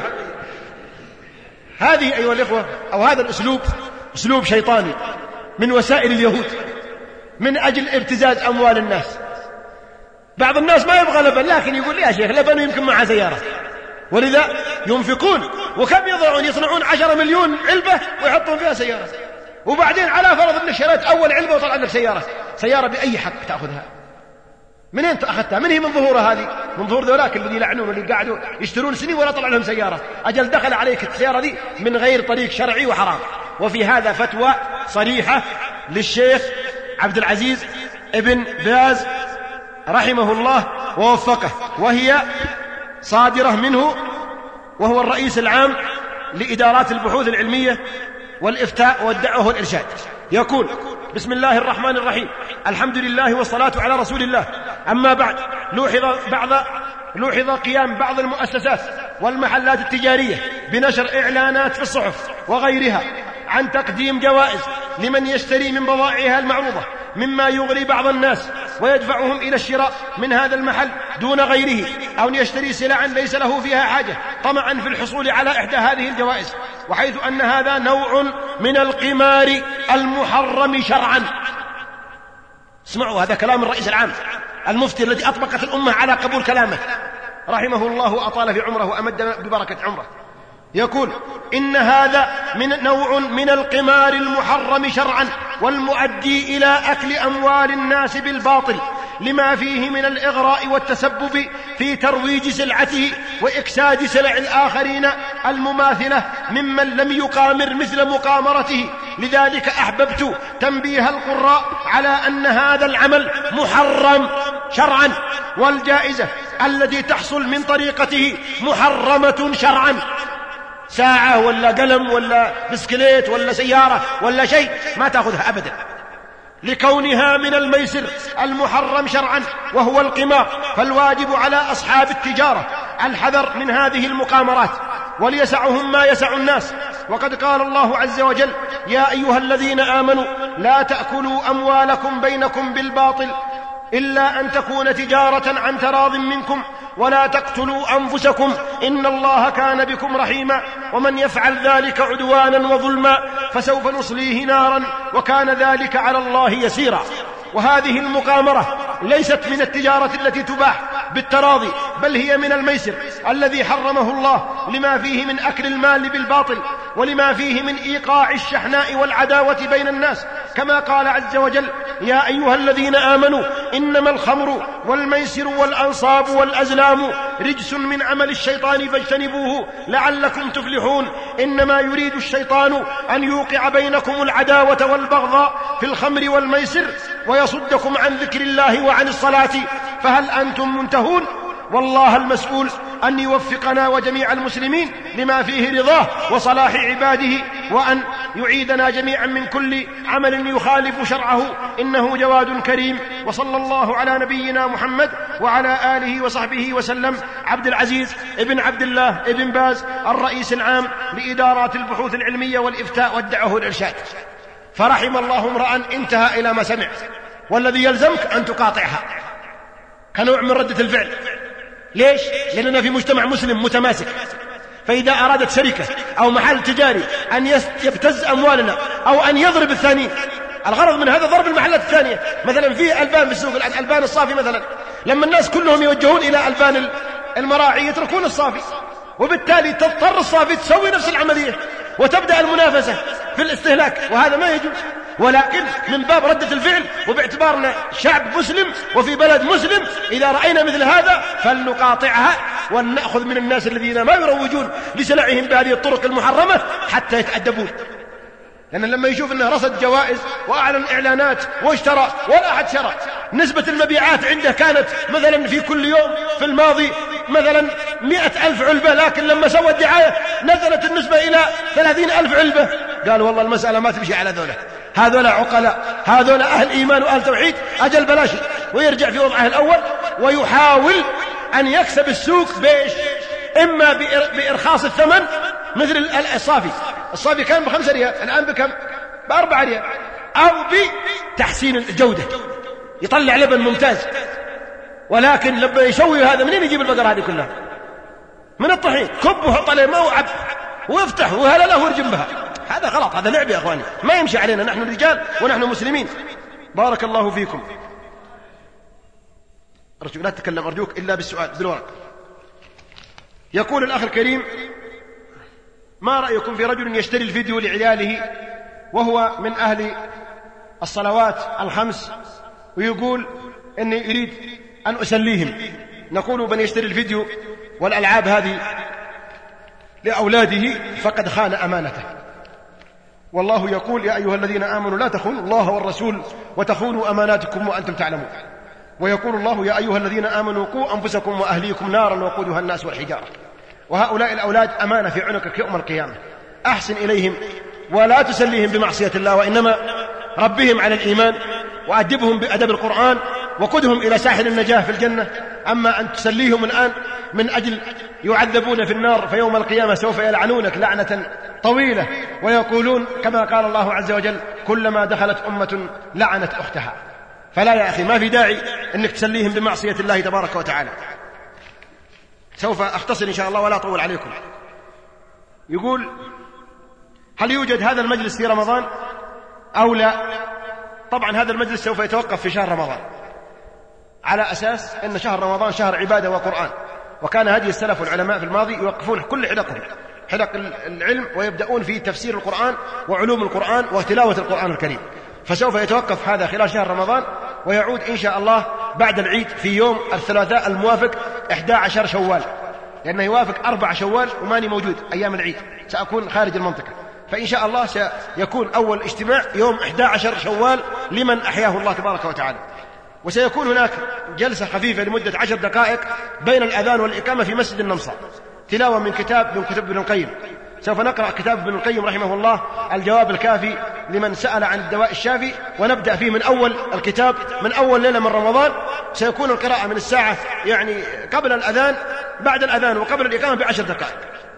هذه أيها الإخوة أو هذا الأسلوب أسلوب شيطاني من وسائل اليهود من أجل ابتزاز أموال الناس. بعض الناس ما يبغى لبن، لكن يقول يا شيخ لبن يمكن معه سيارة، ولذا ينفقون. وكم يضعون؟ يصنعون 10 مليون علبة ويحطون فيها سيارة، وبعدين على فرض أنك شريت أول علبة وطلع لك سيارة بأي حق تأخذها؟ من أين أخذتها؟ من هي من ظهورها هذه؟ من ظهور ذولاك الذين يلعنون واللي قاعدوا يشترون سنين ولا طلع لهم سيارة. أجل دخل عليك السيارة دي من غير طريق شرعي وحرام. وفي هذا فتوى صريحة للشيخ عبد العزيز ابن باز رحمه الله ووفقه، وهي صادرة منه، وهو الرئيس العام لإدارات البحوث العلمية والإفتاء والدعوة والإرشاد. يقول: بسم الله الرحمن الرحيم، الحمد لله والصلاة على رسول الله، أما بعد، لوحظ قيام بعض المؤسسات والمحلات التجارية بنشر إعلانات في الصحف وغيرها عن تقديم جوائز لمن يشتري من بضائعها المعروضة، مما يغري بعض الناس ويدفعهم إلى الشراء من هذا المحل دون غيره، أو يشتري سلعا ليس له فيها حاجة طمعا في الحصول على إحدى هذه الجوائز، وحيث أن هذا نوع من القمار المحرم شرعا. اسمعوا، هذا كلام الرئيس العام المفتي الذي أطبقت الأمة على قبول كلامه رحمه الله وأطال في عمره وأمد ببركة عمره. يقول: إن هذا نوع من القمار المحرم شرعا، والمؤدي إلى أكل أموال الناس بالباطل، لما فيه من الإغراء والتسبب في ترويج سلعته وإكساد سلع الآخرين المماثلة ممن لم يقامر مثل مقامرته. لذلك أحببت تنبيه القراء على أن هذا العمل محرم شرعا، والجائزة التي تحصل من طريقته محرمة شرعا. ساعة ولا قلم ولا بسكليت ولا سيارة ولا شيء ما تأخذها أبدا، لكونها من الميسر المحرم شرعا وهو القمار. فالواجب على أصحاب التجارة الحذر من هذه المقامرات، وليسعهم ما يسع الناس. وقد قال الله عز وجل: يا أيها الذين آمنوا لا تأكلوا أموالكم بينكم بالباطل إلا أن تكون تجارة عن تراض منكم، ولا تقتلوا أنفسكم إن الله كان بكم رحيما، ومن يفعل ذلك عدوانا وظلما فسوف نصليه نارا وكان ذلك على الله يسيرا. وهذه المقامرة ليست من التجارة التي تباح بالتراضي، بل هي من الميسر الذي حرمه الله، لما فيه من أكل المال بالباطل، ولما فيه من إيقاع الشحناء والعداوة بين الناس، كما قال عز وجل: يا أيها الذين آمنوا إنما الخمر والميسر والأنصاب والأزلام رجس من عمل الشيطان فاجتنبوه لعلكم تفلحون. إنما يريد الشيطان أن يوقع بينكم العداوة والبغضاء في الخمر والميسر ويصدكم عن ذكر الله وعن الصلاة، فهل أنتم منتهون؟ والله المسؤول أن يوفقنا وجميع المسلمين لما فيه رضاه وصلاح عباده، وأن يعيدنا جميعا من كل عمل يخالف شرعه، إنه جواد كريم. وصلى الله على نبينا محمد وعلى آله وصحبه وسلم. عبد العزيز ابن عبد الله ابن باز، الرئيس العام لإدارات البحوث العلمية والإفتاء والدعوة والإرشاد. فرحم الله امرأ انتهى إلى ما سمع، والذي يلزمك أن تقاطعها كنوع من ردة الفعل. ليش؟ لأننا في مجتمع مسلم متماسك، فإذا أرادت شركة أو محل تجاري أن يبتز أموالنا أو أن يضرب الثاني، الغرض من هذا ضرب المحلات الثانية. مثلا في ألبان في السوق، الألبان الصافي مثلا، لما الناس كلهم يوجهون إلى ألبان المراعي يتركون الصافي، وبالتالي تضطر الصافي تسوي نفس العملية وتبدأ المنافسة في الاستهلاك، وهذا ما يجوز. ولكن من باب ردة الفعل وباعتبارنا شعب مسلم وفي بلد مسلم، إذا رأينا مثل هذا فلنقاطعها ونأخذ من الناس الذين ما يروجون لسلعهم بهذه الطرق المحرمة حتى يتأدبون. لأن لما يشوف أنه رصد جوائز وأعلن إعلانات واشترى، ولا أحد شرى، نسبة المبيعات عنده كانت مثلا في كل يوم في الماضي مثلا 100,000 علبة، لكن لما سوى الدعاية نزلت النسبة إلى 30,000 علبة. قال والله المسألة ما تمشي على هذولا عقلاء، هذولا أهل إيمان وأهل توحيد، أجل بلاشي، ويرجع في وضعه الأول ويحاول أن يكسب السوق بإيش؟ إما بإرخاص الثمن مثل الصافي كان ب5 ريال، الآن بكم؟ ب4 ريال، أو بتحسين الجودة، يطلع لبن ممتاز. ولكن لما يسوي هذا منين يجيب البقرة هذه كلها؟ من الطحين، كب وحط عليه ماء وعب ويفتح وهلله ويرجم بها. هذا غلط، هذا لعب يا أخواني، ما يمشي علينا، نحن رجال ونحن مسلمين. بارك الله فيكم. أرجوك لا تتكلم، أرجوك إلا بالسؤال بالورق. يقول الأخ الكريم: ما رأيكم في رجل يشتري الفيديو لعياله وهو من أهل الصلوات الخمس، ويقول إني أريد أن أسليهم؟ نقول من يشتري الفيديو والألعاب هذه لأولاده فقد خان أمانته، والله يقول: يا أيها الذين آمنوا لا تخونوا الله والرسول وتخونوا أماناتكم وأنتم تعلمون. ويقول الله: يا أيها الذين آمنوا قوا أنفسكم وأهليكم نارا وقودها الناس والحجارة. وهؤلاء الأولاد أمانة في عنقك يوم القيامة، أحسن إليهم ولا تسليهم بمعصية الله، وإنما ربهم على الإيمان وأدبهم بأدب القرآن وقدهم إلى ساحل النجاة في الجنة. أما أن تسليهم الآن من أجل يعذبون في النار، فيوم القيامة سوف يلعنونك لعنة طويلة، ويقولون كما قال الله عز وجل: كلما دخلت أمة لعنت أختها. فلا يا أخي، ما في داعي أنك تسليهم بمعصية الله تبارك وتعالى. سوف أختصر إن شاء الله ولا أطول عليكم. يقول: هل يوجد هذا المجلس في رمضان أو لا؟ طبعا هذا المجلس سوف يتوقف في شهر رمضان، على أساس أن شهر رمضان شهر عبادة وقرآن، وكان هدي السلف والعلماء في الماضي يوقفون كل حلقهم، حلق العلم، ويبدأون في تفسير القرآن وعلوم القرآن وتلاوة القرآن الكريم. فسوف يتوقف هذا خلال شهر رمضان، ويعود إن شاء الله بعد العيد في يوم الثلاثاء الموافق 11 شوال، لأنه يوافق 4 شوال وماني موجود أيام العيد، سأكون خارج المنطقة. فإن شاء الله سيكون أول اجتماع يوم 11 شوال لمن أحياه الله تبارك وتعالى. وسيكون هناك جلسة خفيفة لمدة 10 دقائق بين الأذان والإقامة في مسجد النمصة، تلاوة من كتاب من كتب ابن القيم. سوف نقرأ كتاب ابن القيم رحمه الله الجواب الكافي لمن سأل عن الدواء الشافي، ونبدأ فيه من أول الكتاب، من أول ليلة من رمضان. سيكون القراءة من الساعة يعني قبل الأذان، بعد الأذان وقبل الإقامة ب10 دقائق.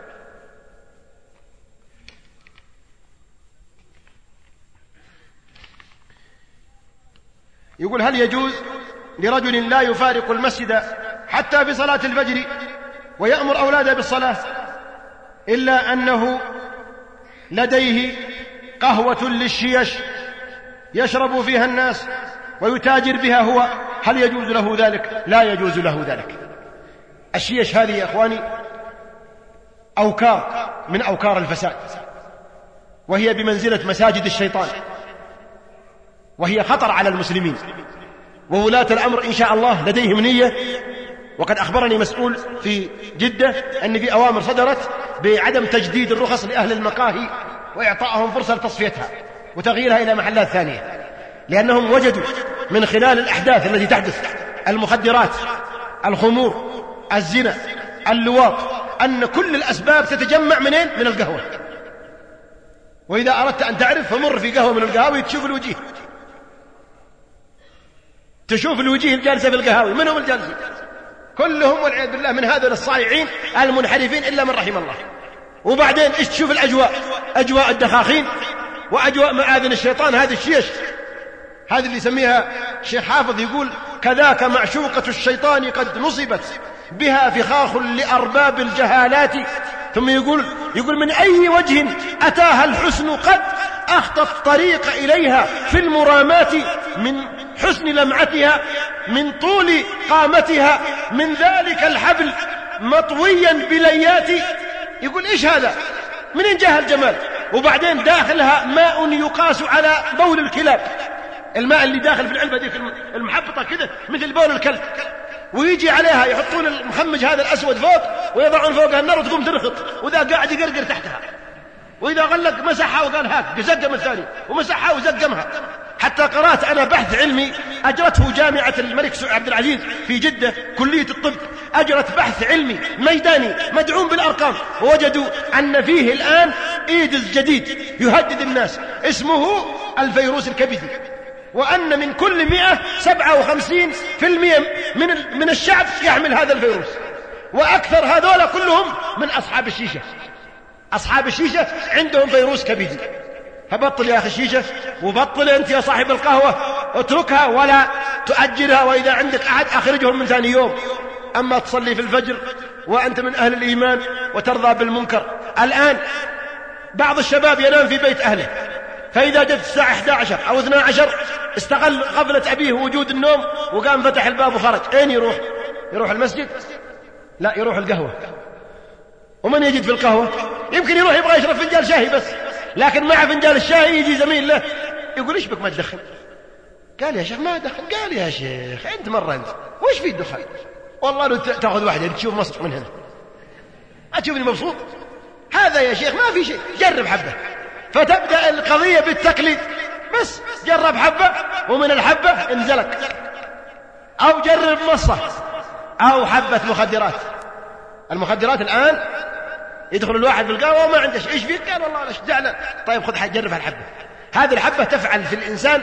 يقول: هل يجوز لرجل لا يفارق المسجد حتى في صلاة الفجر ويأمر أولاده بالصلاة، إلا أنه لديه قهوة للشيش يشرب فيها الناس ويتاجر بها هو، هل يجوز له ذلك؟ لا يجوز له ذلك. الشيش هذه يا أخواني أوكار من أوكار الفساد، وهي بمنزلة مساجد الشيطان، وهي خطر على المسلمين. وولاة الأمر إن شاء الله لديهم نية، وقد أخبرني مسؤول في جدة أن في أوامر صدرت بعدم تجديد الرخص لأهل المقاهي وإعطائهم فرصة لتصفيتها وتغييرها إلى محلات ثانية، لأنهم وجدوا من خلال الأحداث التي تحدث، المخدرات، الخمور، الزنا، اللواط، أن كل الأسباب تتجمع منين؟ من القهوة. وإذا أردت أن تعرف فمر في قهوة من القهاوي تشوف الوجيه، تشوف الوجيه الجالسة في القهاوي، من هم الجالسين؟ كلهم والعياذ بالله من هذول الصائعين المنحرفين إلا من رحم الله. وبعدين إيش تشوف الأجواء؟ أجواء الدخاخين وأجواء معاذن الشيطان، هذه الشيش، هذه اللي يسميها الشيخ حافظ، يقول: كذاك معشوقة الشيطان قد نصبت بها فخاخ لأرباب الجهالات. ثم يقول من أي وجه أتاها الحسن قد أخطى الطريق إليها في المرامات، من حسن لمعتها، من طول قامتها، من ذلك الحبل مطويا بليات. يقول: إيش هذا؟ منين جاء الجمال؟ وبعدين داخلها ماء يقاس على بول الكلاب، الماء اللي داخل في العلبة دي المحبطة كده مثل بول الكلب، ويجي عليها يحطون المخمج هذا الأسود فوق ويضعون فوقها النار وتقوم ترخط، وذا قاعد يقرقر تحتها، وإذا غلق مسحها وقال هاك زقم الثاني ومسحها وزقمها. حتى قرأت أنا بحث علمي أجرته جامعة الملك عبد العزيز في جدة كلية الطب، أجرت بحث علمي ميداني مدعوم بالأرقام، ووجدوا أن فيه الآن إيدز جديد يهدد الناس اسمه الفيروس الكبدي، وأن من كل 157% من الشعب يحمل هذا الفيروس، وأكثر هذولا كلهم من أصحاب الشيشة. أصحاب الشيشة عندهم فيروس كبدي. فبطل يا أخي الشيشة، وبطل أنت يا صاحب القهوة، اتركها ولا تؤجرها، وإذا عندك أحد أخرجهم من ثاني يوم. أما تصلي في الفجر وأنت من أهل الإيمان وترضى بالمنكر. الآن بعض الشباب ينام في بيت أهله، فإذا جت الساعة 11 أو 12 استغل غفلة أبيه وجود النوم وقام فتح الباب وخرج. أين يروح؟ يروح المسجد؟ لا، يروح القهوة. ومن يجد في القهوة؟ يمكن يروح يبغى يشرب فنجان شاهي بس، لكن مع فنجان الشاي يجي زميل له يقول ايش بك ما تدخن؟ قال يا شيخ ما أدخن. قال يا شيخ أنت مرة أنت وش في الدخان؟ والله لو تأخذ واحدة تشوف مصر من هنا أتشوفني مبسوط. هذا يا شيخ ما في شيء، جرب حبة. فتبدأ القضية بالتقليد، بس جرب حبة ومن الحبة انزلك، أو جرب مصة أو حبة مخدرات. المخدرات الآن يدخل الواحد بالقهوة وما عنده ايش فيك؟ قال والله انا زعلان. طيب خذ جرب هالحبة. هذه الحبة تفعل في الإنسان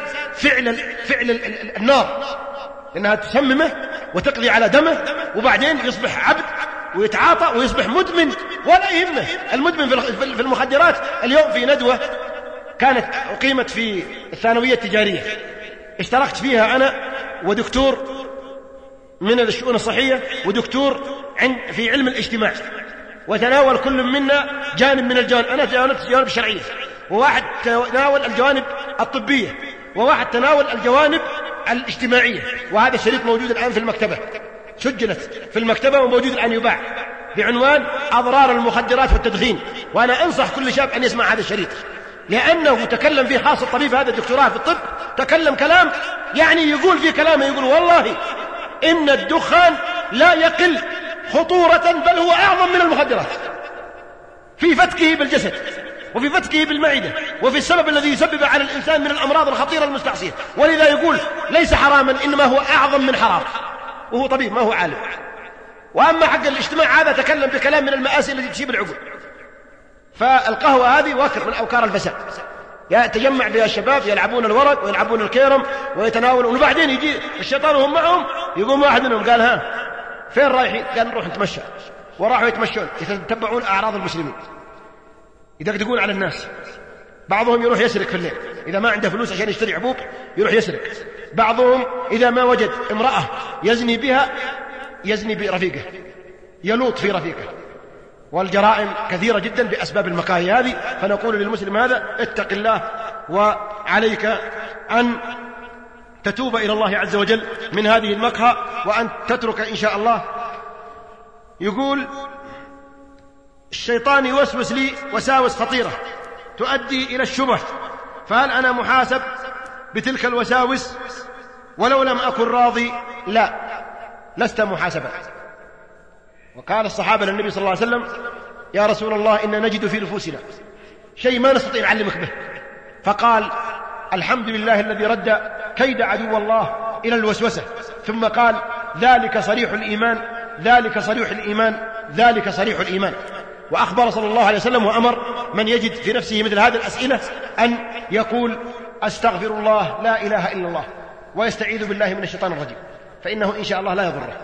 فعل النار، لأنها تسممه وتقضي على دمه، وبعدين يصبح عبد ويتعاطى ويصبح مدمن ولا يهمه. المدمن في المخدرات. اليوم في ندوة كانت أقيمت في الثانوية التجارية، اشتركت فيها أنا ودكتور من الشؤون الصحية ودكتور في علم الاجتماع، وتناول كل منا جانب من الجوانب. أنا تناولت الجوانب الشرعية، وواحد تناول الجوانب الطبية، وواحد تناول الجوانب الاجتماعية. وهذا الشريط موجود الآن في المكتبة، سجلت في المكتبة وموجود الآن يباع، بعنوان أضرار المخدرات والتدخين. وأنا أنصح كل شاب أن يسمع هذا الشريط، لأنه تكلم فيه خاص الطبيب هذا الدكتوراه في الطب، تكلم كلام يعني يقول في كلامه، يقول والله إن الدخان لا يقل خطورة بل هو أعظم من المخدرات في فتكه بالجسد وفي فتكه بالمعدة وفي السبب الذي يسبب على الإنسان من الأمراض الخطيرة المستعصية. ولذا يقول ليس حراما، إنما هو أعظم من حرام، وهو طبيب ما هو عالم. وأما حق الاجتماع هذا تكلم بكلام من المآسي التي تصيب العقول. فالقهوة هذه وكر من أوكار الفساد، تجمع بها الشباب يلعبون الورق ويلعبون الكيرم ويتناولون، وبعدين يجي الشيطان وهم معهم، يقوم واحد منهم قال ها فين رايحين؟ قال نروح نتمشى. وراحوا يتمشون يتتبعون أعراض المسلمين، يدقدقون على الناس. بعضهم يروح يسرق في الليل إذا ما عنده فلوس عشان يشتري عبوب يروح يسرق. بعضهم إذا ما وجد امرأة يزني بها يزني برفيقه، يلوط في رفيقه. والجرائم كثيرة جدا بأسباب المكاهي هذه. فنقول للمسلم هذا اتق الله، وعليك أن تتوب إلى الله عز وجل من هذه المكهى، وأن تترك إن شاء الله. يقول الشيطان يوسوس لي وساوس خطيرة تؤدي إلى الشبه، فهل أنا محاسب بتلك الوساوس ولو لم أكن راضي؟ لا، لست محاسبا. وقال الصحابة للنبي صلى الله عليه وسلم يا رسول الله إن نجد في نفوسنا شيء ما نستطيع نعلمك به، فقال الحمد لله الذي رد كيد عدو الله إلى الوسوسة. ثم قال ذلك صريح الإيمان، ذلك صريح الإيمان، ذلك صريح الإيمان. وأخبر صلى الله عليه وسلم وأمر من يجد في نفسه مثل هذه الأسئلة أن يقول أستغفر الله لا إله إلا الله، ويستعيذ بالله من الشيطان الرجيم، فإنه إن شاء الله لا يضره.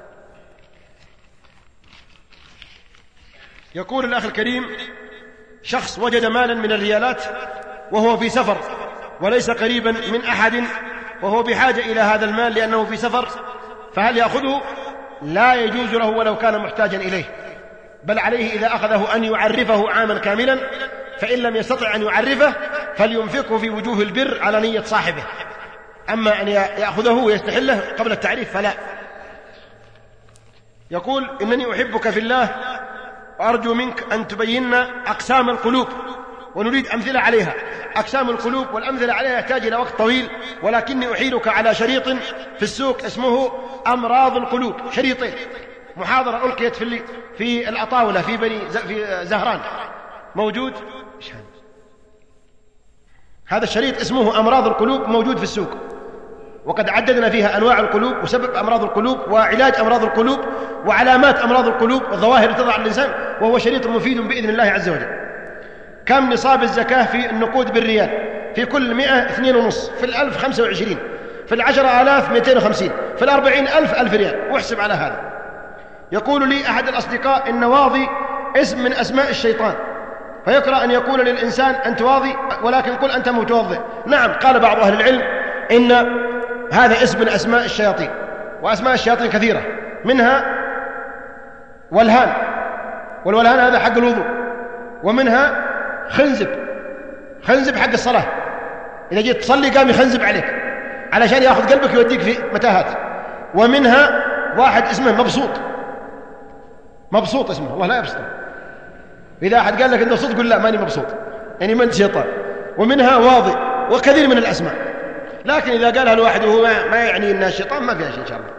يقول الأخ الكريم شخص وجد مالا من الريالات وهو في سفر وليس قريبا من أحد، وهو بحاجة إلى هذا المال لأنه في سفر، فهل يأخذه؟ لا يجوز له ولو كان محتاجا إليه، بل عليه إذا أخذه أن يعرفه عاما كاملا، فإن لم يستطع أن يعرفه فلينفقه في وجوه البر على نية صاحبه. أما أن يأخذه ويستحله قبل التعريف فلا. يقول إنني أحبك في الله وأرجو منك أن تبين أقسام القلوب ونريد أمثلة عليها. أقسام القلوب والأمثلة عليها يحتاج إلى وقت طويل، ولكني أحيلك على شريط في السوق اسمه أمراض القلوب، شريطين، محاضرة ألقيت في الأطاولة في زهران، موجود. هذا الشريط اسمه أمراض القلوب، موجود في السوق، وقد عددنا فيها أنواع القلوب وسبب أمراض القلوب وعلاج أمراض القلوب وعلامات أمراض القلوب والظواهر تضع على الإنسان، وهو شريط مفيد بإذن الله عز وجل. كم نصاب الزكاة في النقود بالريال؟ في كل 100 2.5، في 1000 25، في 10,000 250، في 40,000 1000 ريال، واحسب على هذا. يقول لي أحد الأصدقاء إن واضي اسم من أسماء الشيطان، فيكره أن يقول للإنسان أنت واضي ولكن قل أنت متوضئ. نعم، قال بعض أهل العلم إن هذا اسم من أسماء الشياطين، وأسماء الشياطين كثيرة، منها والهان، والولهان هذا حق الوضوء، ومنها خنزب حق الصلاة، إذا جيت تصلي قام يخنزب عليك علشان يأخذ قلبك يوديك في متاهات. ومنها واحد اسمه مبسوط اسمه، الله لا يبسطه، إذا أحد قال لك أنت مبسوط قل لا ماني مبسوط، يعني ما أنت شيطان. ومنها واضي، وكثير من الأسماء، لكن إذا قالها الواحد وهو ما يعني أنها الشيطان ما فيها شيء إن شاء الله.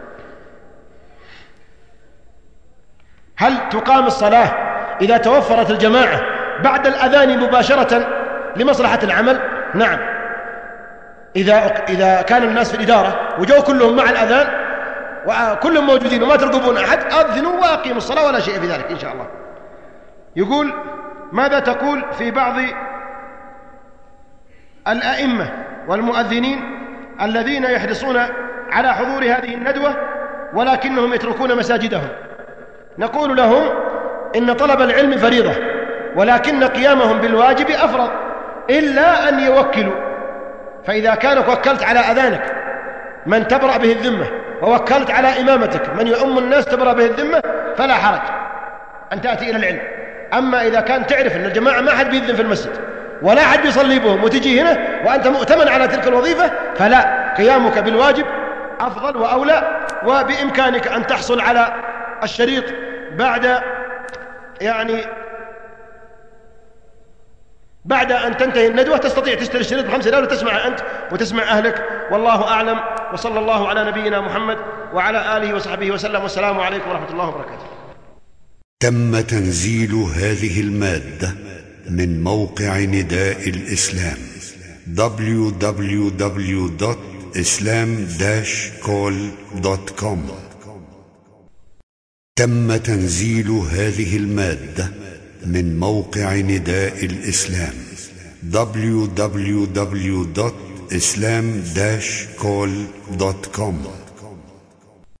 هل تقام الصلاة إذا توفرت الجماعة بعد الأذان مباشرة لمصلحة العمل؟ نعم، إذا كان الناس في الإدارة وجوا كلهم مع الأذان وكلهم موجودين وما ترقبون أحد، أذنوا وأقيموا الصلاة ولا شيء في ذلك إن شاء الله. يقول ماذا تقول في بعض الأئمة والمؤذنين الذين يحرصون على حضور هذه الندوة ولكنهم يتركون مساجدهم؟ نقول لهم إن طلب العلم فريضة، ولكن قيامهم بالواجب أفرض، إلا أن يوكلوا. فإذا كانك وكلت على أذانك من تبرأ به الذمة، ووكلت على إمامتك من يؤم الناس تبرأ به الذمة، فلا حرج أن تأتي إلى العلم. أما إذا كان تعرف أن الجماعة ما حد بيذن في المسجد ولا حد بيصلي بهم وتجي هنا وأنت مؤتمن على تلك الوظيفة، فلا، قيامك بالواجب أفضل وأولى. وبإمكانك أن تحصل على الشريط بعد أن تنتهي الندوة، تستطيع تشتري الشريط ب5 ريال وتسمع أنت وتسمع أهلك، والله أعلم. وصلى الله على نبينا محمد وعلى آله وصحبه وسلم، والسلام عليكم ورحمة الله وبركاته. تم تنزيل هذه المادة من موقع نداء الإسلام www.islam-call.com. تم تنزيل هذه المادة من موقع نداء الإسلام www.islam-call.com.